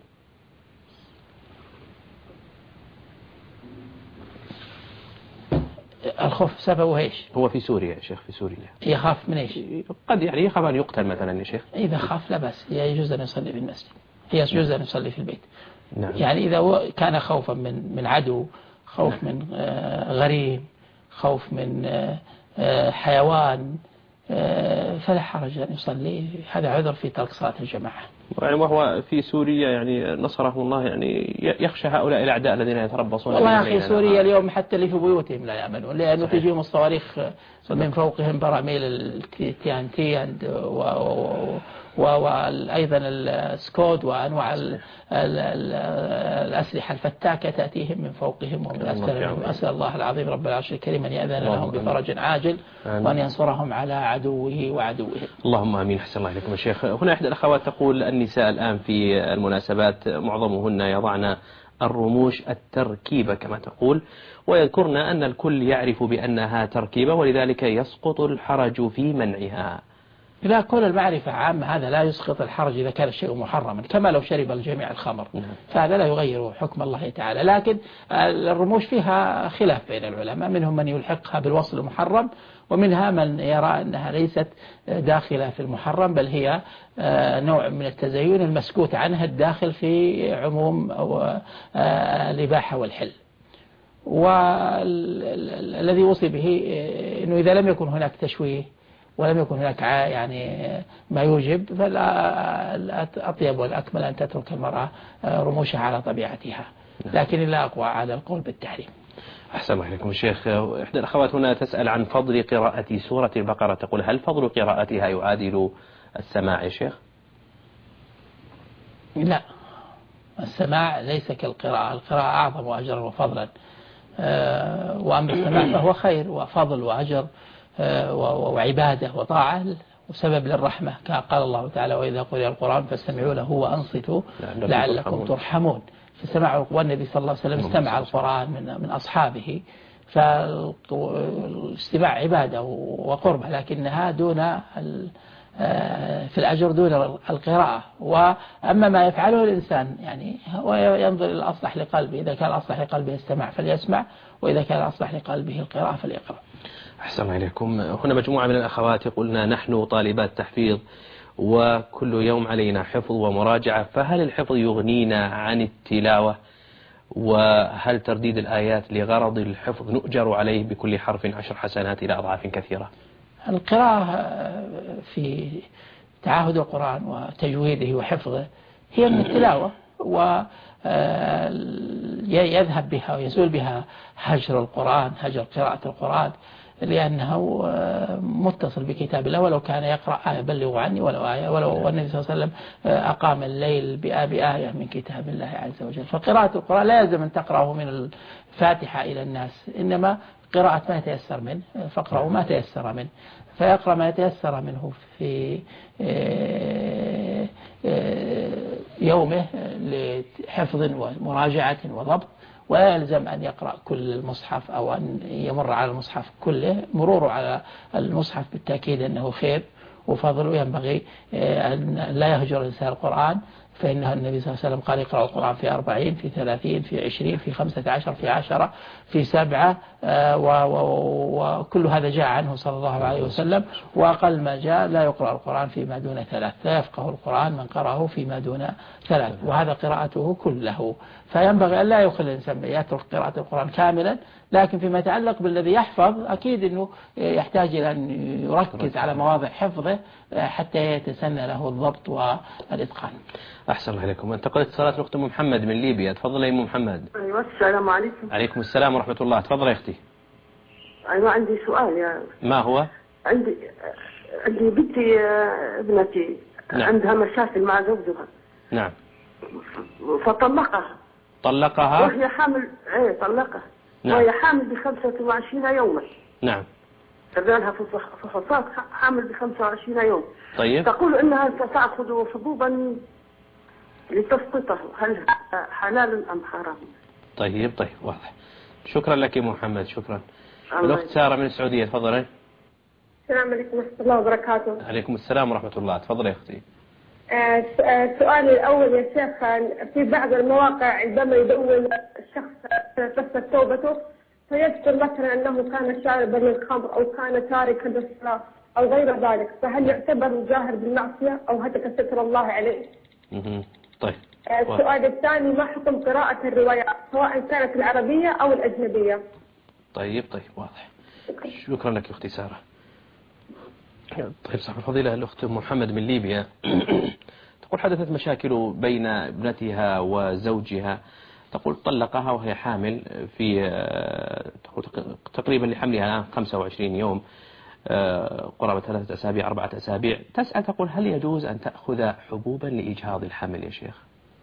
الخوف سببه ايش؟ هو في سوريا يا شيخ، في سوريا. يخاف من ايش؟ قد يعني يخاف أن يقتل مثلا يا شيخ. إذا خاف لا بأس، يجوز أن يصلي في المسجد، يجوز أن يصلي في البيت. نعم. يعني إذا كان خوفا من عدو، خوف من غريم، خوف من حيوان، فلا حرج أن يصلي، هذا عذر في ترك صلاة الجماعة. يعني وهو في سوريا يعني نصره الله، يعني يخشى هؤلاء الأعداء الذين يتربصون. والله يا أخي سوريا اليوم حتى اللي في بيوتهم لا يأمنون، لأنه تجيهم الصواريخ من فوقهم براميل التي ان تي وأيضا السكود وأنواع الأسلحة الفتاكة تأتيهم من فوقهم ومن أسفلهم. أسأل الله العظيم رب العرش الكريم أن يأذن لهم بفرج عاجل وأن ينصرهم على عدوه وعدوهم. اللهم آمين. حسن الله عليكم يا شيخ. هنا إحدى الأخوات تقول: النساء الآن في المناسبات معظمهن يضعن الرموش التركيبة كما تقول، ويذكرن أن الكل يعرف بأنها تركيبة ولذلك يسقط الحرج في منعها. لا، كل المعرفة عامة، هذا لا يسقط الحرج إذا كان الشيء محرما، كما لو شرب الجميع الخمر، فهذا لا يغير حكم الله تعالى. لكن الرموش فيها خلاف بين العلماء، منهم من يلحقها بالوصل المحرم، ومنها من يرى أنها ليست داخلة في المحرم، بل هي نوع من التزين المسكوت عنها الداخل في عموم الإباحة والحل. والذي يوصي به أنه إذا لم يكن هناك تشويه ولم يكن هناك يعني ما يوجب، فالأطيب والأكمل أن تترك المرأة رموشها على طبيعتها، لكن لا أقوى على القول بالتحريم. أحسن الله عليكم الشيخ. إحدى الأخوات هنا تسأل عن فضل قراءة سورة البقرة، تقول: هل فضل قراءتها يعادل السماع يا شيخ؟ لا، السماع ليس كالقراءة، القراءة أعظم أجرا وفضلا، وأما السماع فهو خير وفضل وأجر وعبادة وطاعة وسبب للرحمة، كما قال الله تعالى: وإذا قرئ القرآن فاستمعوا له وأنصتوا لعلكم ترحمون. فسمع، والنبي صلى الله عليه وسلم استمع القرآن من أصحابه، فالاستماع عبادة وقربة، لكنها دون في الأجر دون القراءة. وأما ما يفعله الإنسان يعني هو ينظر إلى الأصلح لقلبه، إذا كان الأصلح لقلبه السماع فليسمع، وإذا كان الأصلح لقلبه القراءة فليقرأ. أحسن الله إليكم. هنا مجموعة من الأخوات قلنا: نحن طالبات تحفيظ وكل يوم علينا حفظ ومراجعة، فهل الحفظ يغنينا عن التلاوة؟ وهل ترديد الآيات لغرض الحفظ نؤجر عليه بكل حرف 10 حسنات إلى أضعاف كثيرة؟ القراءة في تعاهد القرآن وتجويده وحفظه هي من التلاوة، ويذهب بها ويزول بها هجر القرآن، هجر قراءة القرآن، لأنه متصل بكتاب الله، ولو كان يقرأ آية بلغوا عني ولو آية، ولو النبي صلى الله عليه وسلم أقام الليل بآية من كتاب الله عز وجل. فقراءة القرآن لا يلزم أن تقرأه من الفاتحة إلى الناس، إنما قراءة ما يتيسر منه، فاقرأوا ما تيسر منه، فيقرأ ما يتيسر منه في يومه لحفظ ومراجعة وضبط، ولا يلزم أن يقرأ كل المصحف أو أن يمر على المصحف كله. مروره على المصحف بالتأكيد أنه خير وفضل، وينبغي أن لا يهجر الإنسان القرآن، فإنه النبي صلى الله عليه وسلم قال: يقرأ القرآن في 40 في 30 في 20 في 15 في 10 في 7، وكل هذا جاء عنه صلى الله عليه وسلم. وأقل ما جاء: لا يقرأ القرآن فيما دون 3، لا يفقه القرآن من قرأه فيما دون 3، وهذا قراءته كله. فينبغي أن لا يخل الإنسان يترك قراءة القرآن كاملا، لكن فيما يتعلق بالذي يحفظ أكيد أنه يحتاج إلى أن يركز على مواضع حفظه حتى يتسنى له الضبط والإتقان. أحسن الله عليكم. انتقلت اتصالات الأخت أم محمد من ليبيا. تفضل يا أم محمد. أيوة، السلام عليكم. عليكم السلام ورحمة الله. تفضل يا أختي. أيوة، عندي سؤال يا. ما هو؟ عندي بنتي ابنتي. نعم. عندها مشاكل مع زوجها. نعم. فطلقها. طلقها؟ وهي حامل. طلقها. نعم. وهي حامل ب25 يوما. نعم. فقالها في فحوصات حامل ب25 يوم. طيب. تقول إنها ستأخذ حبوبا لتسقطه، هل حلال أم حرام؟ طيب واضح. شكرا لك يا محمد، شكرا. الأخت سارة من السعودية، تفضلي. السلام عليكم ورحمة الله وبركاته. عليكم السلام ورحمة الله، تفضلي يا أختي. سؤالي الأول يا شيخ، في بعض المواقع عندما يدون الشخص تفسد توبته فيذكر مثلا أنه كان شاربا للخمر أو كان تاركا للصلاة أو غير ذلك، فهل يعتبر جاهر بالمعصية أو هتك ستر الله عليه؟ طيب. السؤال الثاني، ما حكم قراءة الروايات سواء كانت العربية أو الأجنبية؟ طيب واضح. شكرا لك أختي سارة. طيب صاحب الفضيلة الأخت محمد من ليبيا تقول حدثت مشاكل بين ابنتها وزوجها، تقول طلقها وهي حامل في تقريبا لحملها الآن 25 يوم، قرابة 3 أسابيع 4 أسابيع. تسأل تقول هل يجوز أن تأخذ حبوبا لإجهاض الحمل يا شيخ؟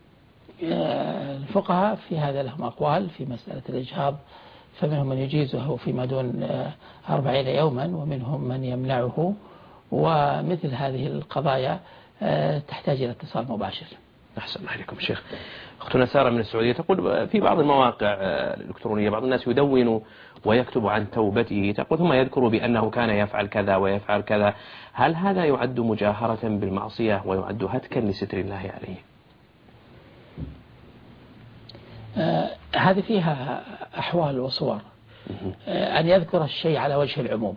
الفقهاء في هذا لهم أقوال في مسألة الإجهاض، فمنهم من يجيزه فيما دون 40 يوما ومنهم من يمنعه، ومثل هذه القضايا تحتاج إلى اتصال مباشر. أحسن الله عليكم شيخ. أختنا سارة من السعودية تقول في بعض المواقع الإلكترونية بعض الناس يدون ويكتب عن توبته، تقول ثم يذكر بأنه كان يفعل كذا ويفعل كذا، هل هذا يعد مجاهرة بالمعصية ويعد هتكا لستر الله عليه؟ هذه فيها أحوال وصور. أن يذكر الشيء على وجه العموم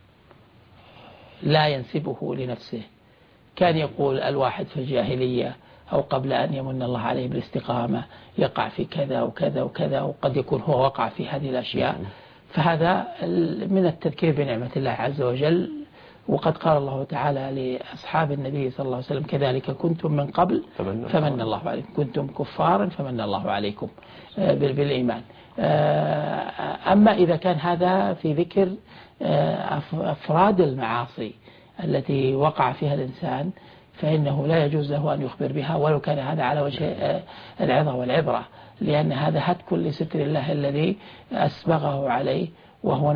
لا ينسبه لنفسه، كان يقول الواحد في الجاهلية أو قبل أن يمن الله عليه بالاستقامة يقع في كذا وكذا وكذا، وقد يكون هو وقع في هذه الأشياء، فهذا من التذكير بنعمة الله عز وجل. وقد قال الله تعالى لأصحاب النبي صلى الله عليه وسلم كذلك كنتم من قبل فمن الله عليكم، كنتم كفارا فمن الله عليكم بالإيمان. أما إذا كان هذا في ذكر أفراد المعاصي التي وقع فيها الإنسان فإنه لا يجوز له أن يخبر بها ولو كان هذا على وجه العظة والعبرة، لأن هذا هتك لستر الله الذي أسبغه عليه، وهو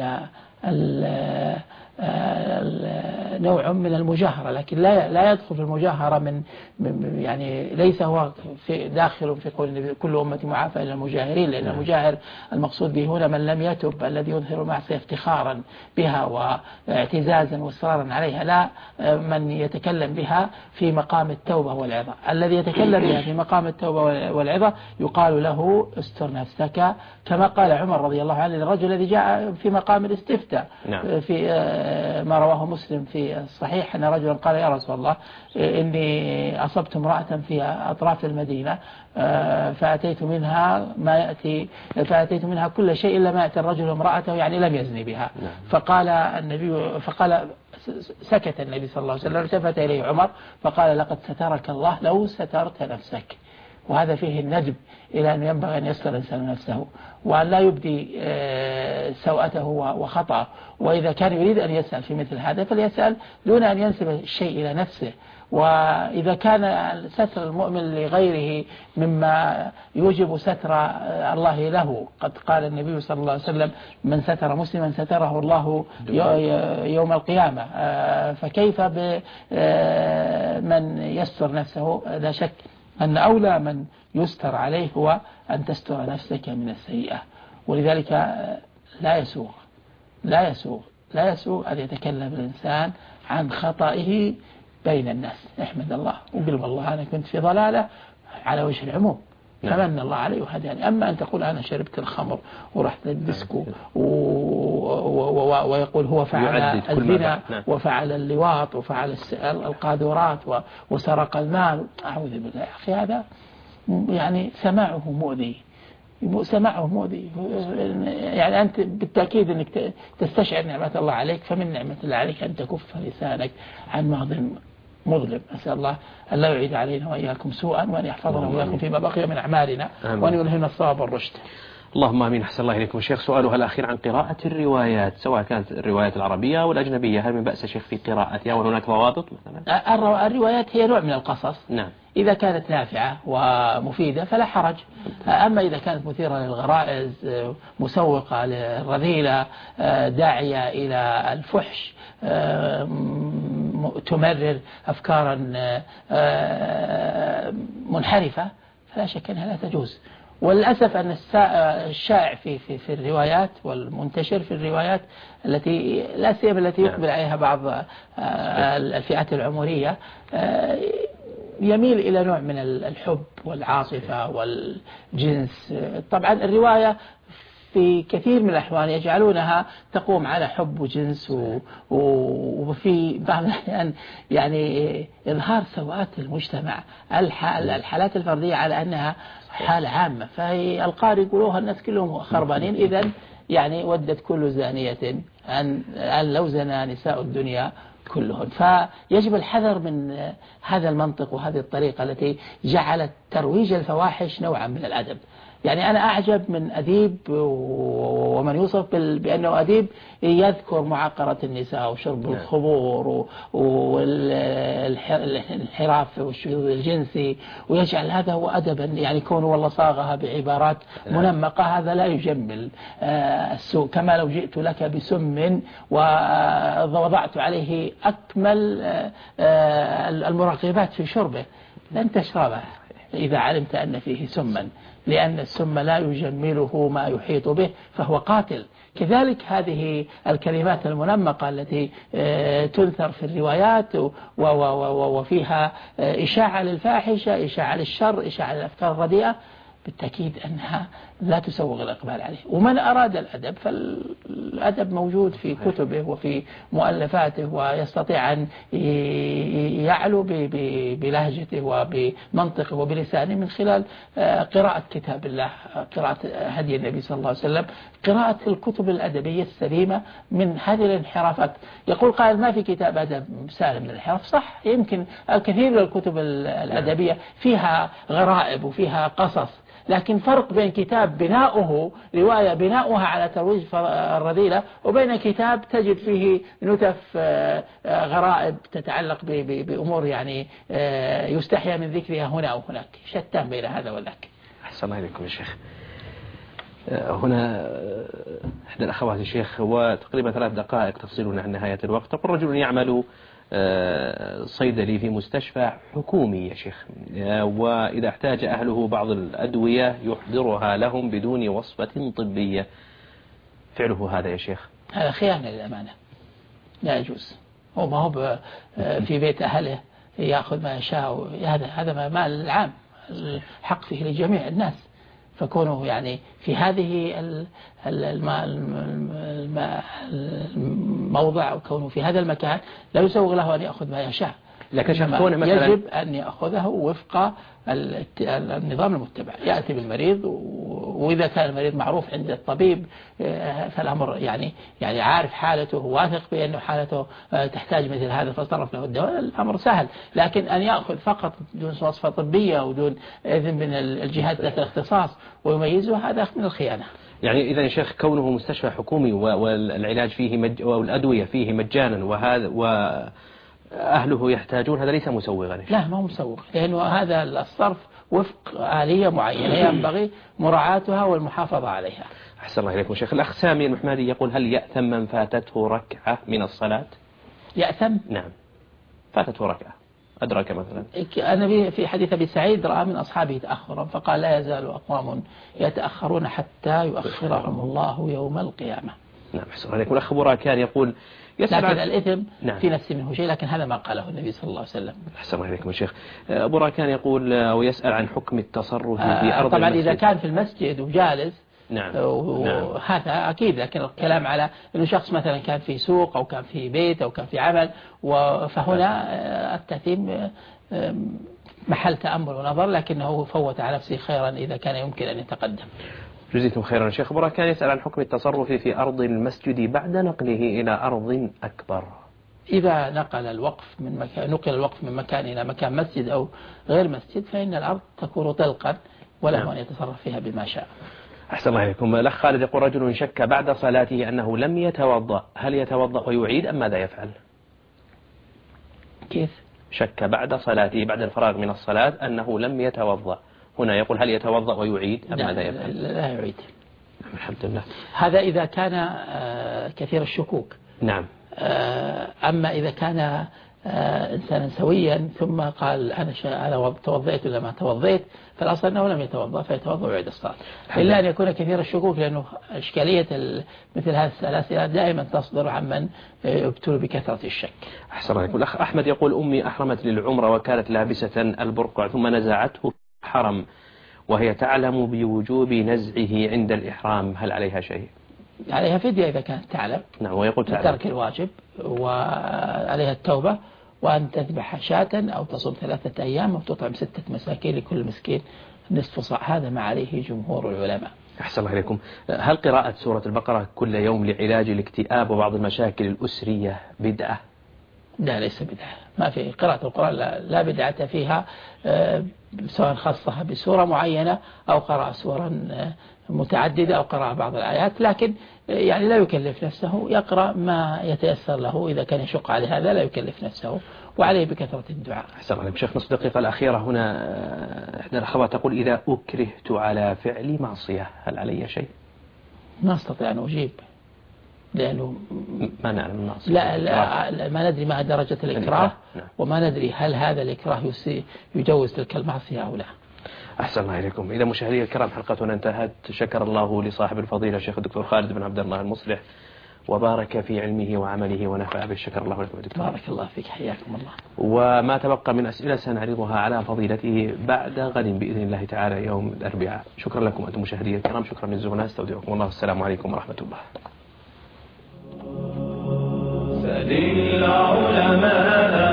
نوع من المجاهرة، لكن لا يدخل في المجاهرة من يعني ليس هو داخل في قول كل أمة معافى إلى المجاهرين، لأن المجاهر المقصود به هنا من لم يتب، الذي يظهر المعصية افتخارا بها واعتزازا واصرارا عليها، لا من يتكلم بها في مقام التوبة والعظة. الذي يتكلم بها في مقام التوبة والعظة يقال له استر نفسك، كما قال عمر رضي الله عنه للرجل الذي جاء في مقام الاستفتاء في ما رواه مسلم في الصحيح أن رجلا قال يا رسول الله إني أصبت امرأة في أطراف المدينة فأتيت منها كل شيء إلا ما أتى الرجل امرأته، يعني لم يزني بها. فقال سكت النبي صلى الله عليه وسلم، التفت إليه عمر فقال لقد سترك الله لو سترت نفسك. وهذا فيه الندب إلى أنه ينبغي أن يستر الإنسان نفسه وأن لا يبدي سوءته وخطأه، وإذا كان يريد أن يسأل في مثل هذا فليسأل دون أن ينسب الشيء إلى نفسه. وإذا كان ستر المؤمن لغيره مما يوجب ستر الله له، قد قال النبي صلى الله عليه وسلم من ستر مسلما ستره الله يوم القيامة، فكيف بمن يستر نفسه؟ لا شك أن أولى من يستر عليه هو أن تستر نفسك من السيئة. ولذلك لا يسوغ أن يتكلم الإنسان عن خطئه بين الناس. احمد الله وقل والله أنا كنت في ضلالة على وجه العموم فمن الله عليه وهداني. أما أن تقول أنا شربت الخمر ورحت للديسكو ويقول هو فعل الزنا وفعل اللواط وفعل القاذورات وسرق المال، أعوذ بالله يا أخي، هذا يعني سماعه مؤذي. يعني أنت بالتأكيد أنك تستشعر نعمة الله عليك، فمن نعمة الله عليك أن تكف لسانك عن ماضٍ مظلم. أسأل الله أن لا يعيد علينا وإياكم سوءا، وأن يحفظنا وإياكم فيما بقي من أعمالنا، وأن يلهمنا الصواب والرشد. اللهم آمين. أحسن الله إليكم شيخ. سؤالها الأخير عن قراءة الروايات سواء كانت الروايات العربية والأجنبية، هل من بأس شيخ في قراءتها وهناك ضوابط مثلا؟ الروايات هي نوع من القصص. نعم. إذا كانت نافعة ومفيدة فلا حرج. أما إذا كانت مثيرة للغرائز، مسوقة للرذيلة، داعية إلى الفحش، تمرر أفكارا منحرفة، فلا شك أنها لا تجوز. وللأسف أن الشائع في الروايات والمنتشر في الروايات التي لا سيما التي يقبل عليها بعض الفئات العمرية يميل إلى نوع من الحب والعاطفة والجنس. طبعا الرواية في كثير من الأحوال يجعلونها تقوم على حب وجنس وفي بعض الأحيان يعني إظهار سوءات المجتمع، الحالات الفردية على أنها حالة عامة، فهي القارئ يقولوها الناس كلهم خربانين، إذن يعني ودت كل زانية أن لو زنا نساء الدنيا كلهن. فيجب الحذر من هذا المنطق وهذه الطريقة التي جعلت ترويج الفواحش نوعا من الأدب. يعني أنا أعجب من أديب ومن يوصف بأنه أديب يذكر معاقرة النساء وشرب الخمور والانحراف والشذوذ الجنسي ويجعل هذا هو أدبا، يعني كونه والله صاغها بعبارات منمقة، هذا لا يجمل السوء. كما لو جئت لك بسم ووضعت عليه أكمل المراقبات في شربه لن تشربه إذا علمت أن فيه سما، لأن السم لا يجمله ما يحيط به فهو قاتل. كذلك هذه الكلمات المنمقة التي تنثر في الروايات وفيها إشاعة للفاحشة، إشاعة للشر، إشاعة للأفكار الرديئة، بالتأكيد أنها لا تسوغ الإقبال عليه. ومن أراد الأدب فالأدب موجود في كتبه وفي مؤلفاته، ويستطيع أن يعلو بلهجته وبمنطقه وبلسانه من خلال قراءة كتاب الله، قراءة هدي النبي صلى الله عليه وسلم، قراءة الكتب الأدبية السليمة من هذه الانحرافات. يقول قائل ما في كتاب أدب سالم من الانحراف، صح، يمكن الكثير من الكتب الأدبية فيها غرائب وفيها قصص، لكن فرق بين كتاب بناؤه رواية بناؤها على ترويج الرذيلة وبين كتاب تجد فيه نتف غرائب تتعلق بأمور يعني يستحيا من ذكرها هنا أو هناك، شتان بين هذا والذاك. أحسن الله إليكم يا شيخ. هنا إحدى الأخوات الشيخ، وتقريبا 3 دقائق تفصلون عن نهاية الوقت. تقول رجل يعمل صيدلي في مستشفى حكومي يا شيخ، وإذا احتاج أهله بعض الأدوية يحضرها لهم بدون وصفة طبية، فعله هذا يا شيق؟ هذا خيانة للأمانة، لا يجوز. هو ما هو في بيت أهله يأخذ ما يشاء، هذا مال العام، الحق فيه لجميع الناس. فكونه يعني في هذه الموضع أو كونه في هذا المكان لا يسوغ له أن يأخذ ما يشاء، لكن مثلا يجب أن يأخذه وفق النظام المتبع. يأتي بالمريض، وإذا كان المريض معروف عند الطبيب فالأمر يعني عارف حالته، واثق بأنه حالته تحتاج مثل هذا فصرف له الدواء، الأمر سهل. لكن أن يأخذ فقط دون وصفة طبية ودون إذن من الجهات ذات الاختصاص ويميزه، هذا من الخيانة. يعني إذا يا شيخ كونه مستشفى حكومي والعلاج فيه والأدوية فيه مجانا وأهله يحتاجون، هذا ليس مسوغا؟ لا، ما هو مسوغ، لأنه هذا الصرف وفق آلية معينة ينبغي مراعاتها والمحافظة عليها. أحسن الله إليكم شيخ. الأخ سامي المحمدي يقول: هل يأثم من فاتته ركعة من الصلاة؟ يأثم؟ نعم، فاتته ركعة أدرك مثلا. النبي في حديث أبي سعيد رأى من أصحابه تأخرا فقال: لا يزال أقوام يتأخرون حتى يؤخرهم الله يوم القيامة. نعم، أحسن الله إليكم. الأخ براكان يقول: لكن الإثم في نفسه منه شيء، لكن هذا ما قاله النبي صلى الله عليه وسلم. أحسن الله إليكم يا شيخ. أبو راكان يقول ويسأل عن حكم التصرف في أرض طبعا المسجد. إذا كان في المسجد وجالس نعم. هذا أكيد، لكن الكلام على أنه شخص مثلا كان في سوق أو كان في بيت أو كان في عمل، فهنا التأثيم محل تأمل ونظر، لكنه فوت على نفسه خيرا إذا كان يمكن أن يتقدم. جزيتم خيرا شيخ. أبو راكان يسأل عن حكم التصرف في أرض المسجد بعد نقله إلى أرض أكبر. إذا نقل الوقف من مكان إلى مكان مسجد أو غير مسجد، فإن الأرض تكون طلقا وله أن يتصرف فيها بما شاء. أحسن الله إليكم. الأخ خالد يقول: رجل شك بعد صلاته أنه لم يتوضأ، هل يتوضأ ويعيد أم ماذا يفعل؟ كيف؟ شك بعد صلاته، بعد الفراغ من الصلاة، أنه لم يتوضأ، هنا يقول: هل يتوضأ ويعيد أم ماذا يفعل؟ لا يعيد. الحمد لله. هذا إذا كان كثير الشكوك. نعم. أما إذا كان إنسانا سويا ثم قال أنا توضيت ولا ما توضيت، فالأصل أنه لم يتوضأ فيتوضأ ويعيد الصلاة، إلا أن يكون كثير الشكوك، لأنه إشكالية مثل هذه الأسئلة دائما تصدر عمن يبتل بكثرة الشك. أحسن عليكم. الأخ أحمد يقول أمي أحرمت للعمرة وكانت لابسة البرقع ثم نزعته حرم وهي تعلم بوجوب نزعه عند الإحرام، هل عليها شيء؟ عليها فدية إذا كانت تعلم. نعم، ويقول تعلم ترك الواجب، وعليها التوبة، وأن تذبح شاة أو تصوم 3 أيام أو تطعم 6 مساكين لكل مسكين نصف صاع، هذا ما عليه جمهور العلماء. أحسن الله إليكم. هل قراءة سورة البقرة كل يوم لعلاج الاكتئاب وبعض المشاكل الأسرية بدعة؟ لا، ليس بدعة، ما في قراءة القرآن لا بدعة فيها، سواء خصها بسورة معينة أو قرأ سورة متعددة أو قرأ بعض الآيات، لكن يعني لا يكلف نفسه، يقرأ ما يتيسر له، إذا كان يشق عليه هذا لا يكلف نفسه، وعليه بكثرة الدعاء. أحسن عليكم. شيخ، نصف دقيقة الأخيرة هنا، إحدى الأخوات تقول إذا أكرهت على فعل معصية هل علي شيء؟ ما أستطيع أن أجيب، لأنه ما نعلم المعصية. لا ما ندري ما درجة الإكراه، وما ندري هل هذا الإكراه يجوز تلك المعصية أو لا. أحسن الله إليكم. إذا مشاهدي الكرام حلقتنا انتهت، شكر الله لصاحب الفضيلة الشيخ الدكتور خالد بن عبد الله المصلح وبارك في علمه وعمله ونفع به، شكر الله لكم دكتور. بارك الله فيك، حياكم الله. وما تبقى من أسئلة سنعرضها على فضيلته بعد غد بإذن الله تعالى يوم الأربعاء. شكرا لكم أنتم مشاهدي الكرام، شكرا للزملاء، استودعكم الله، السلام عليكم ورحمة الله. سل العلماء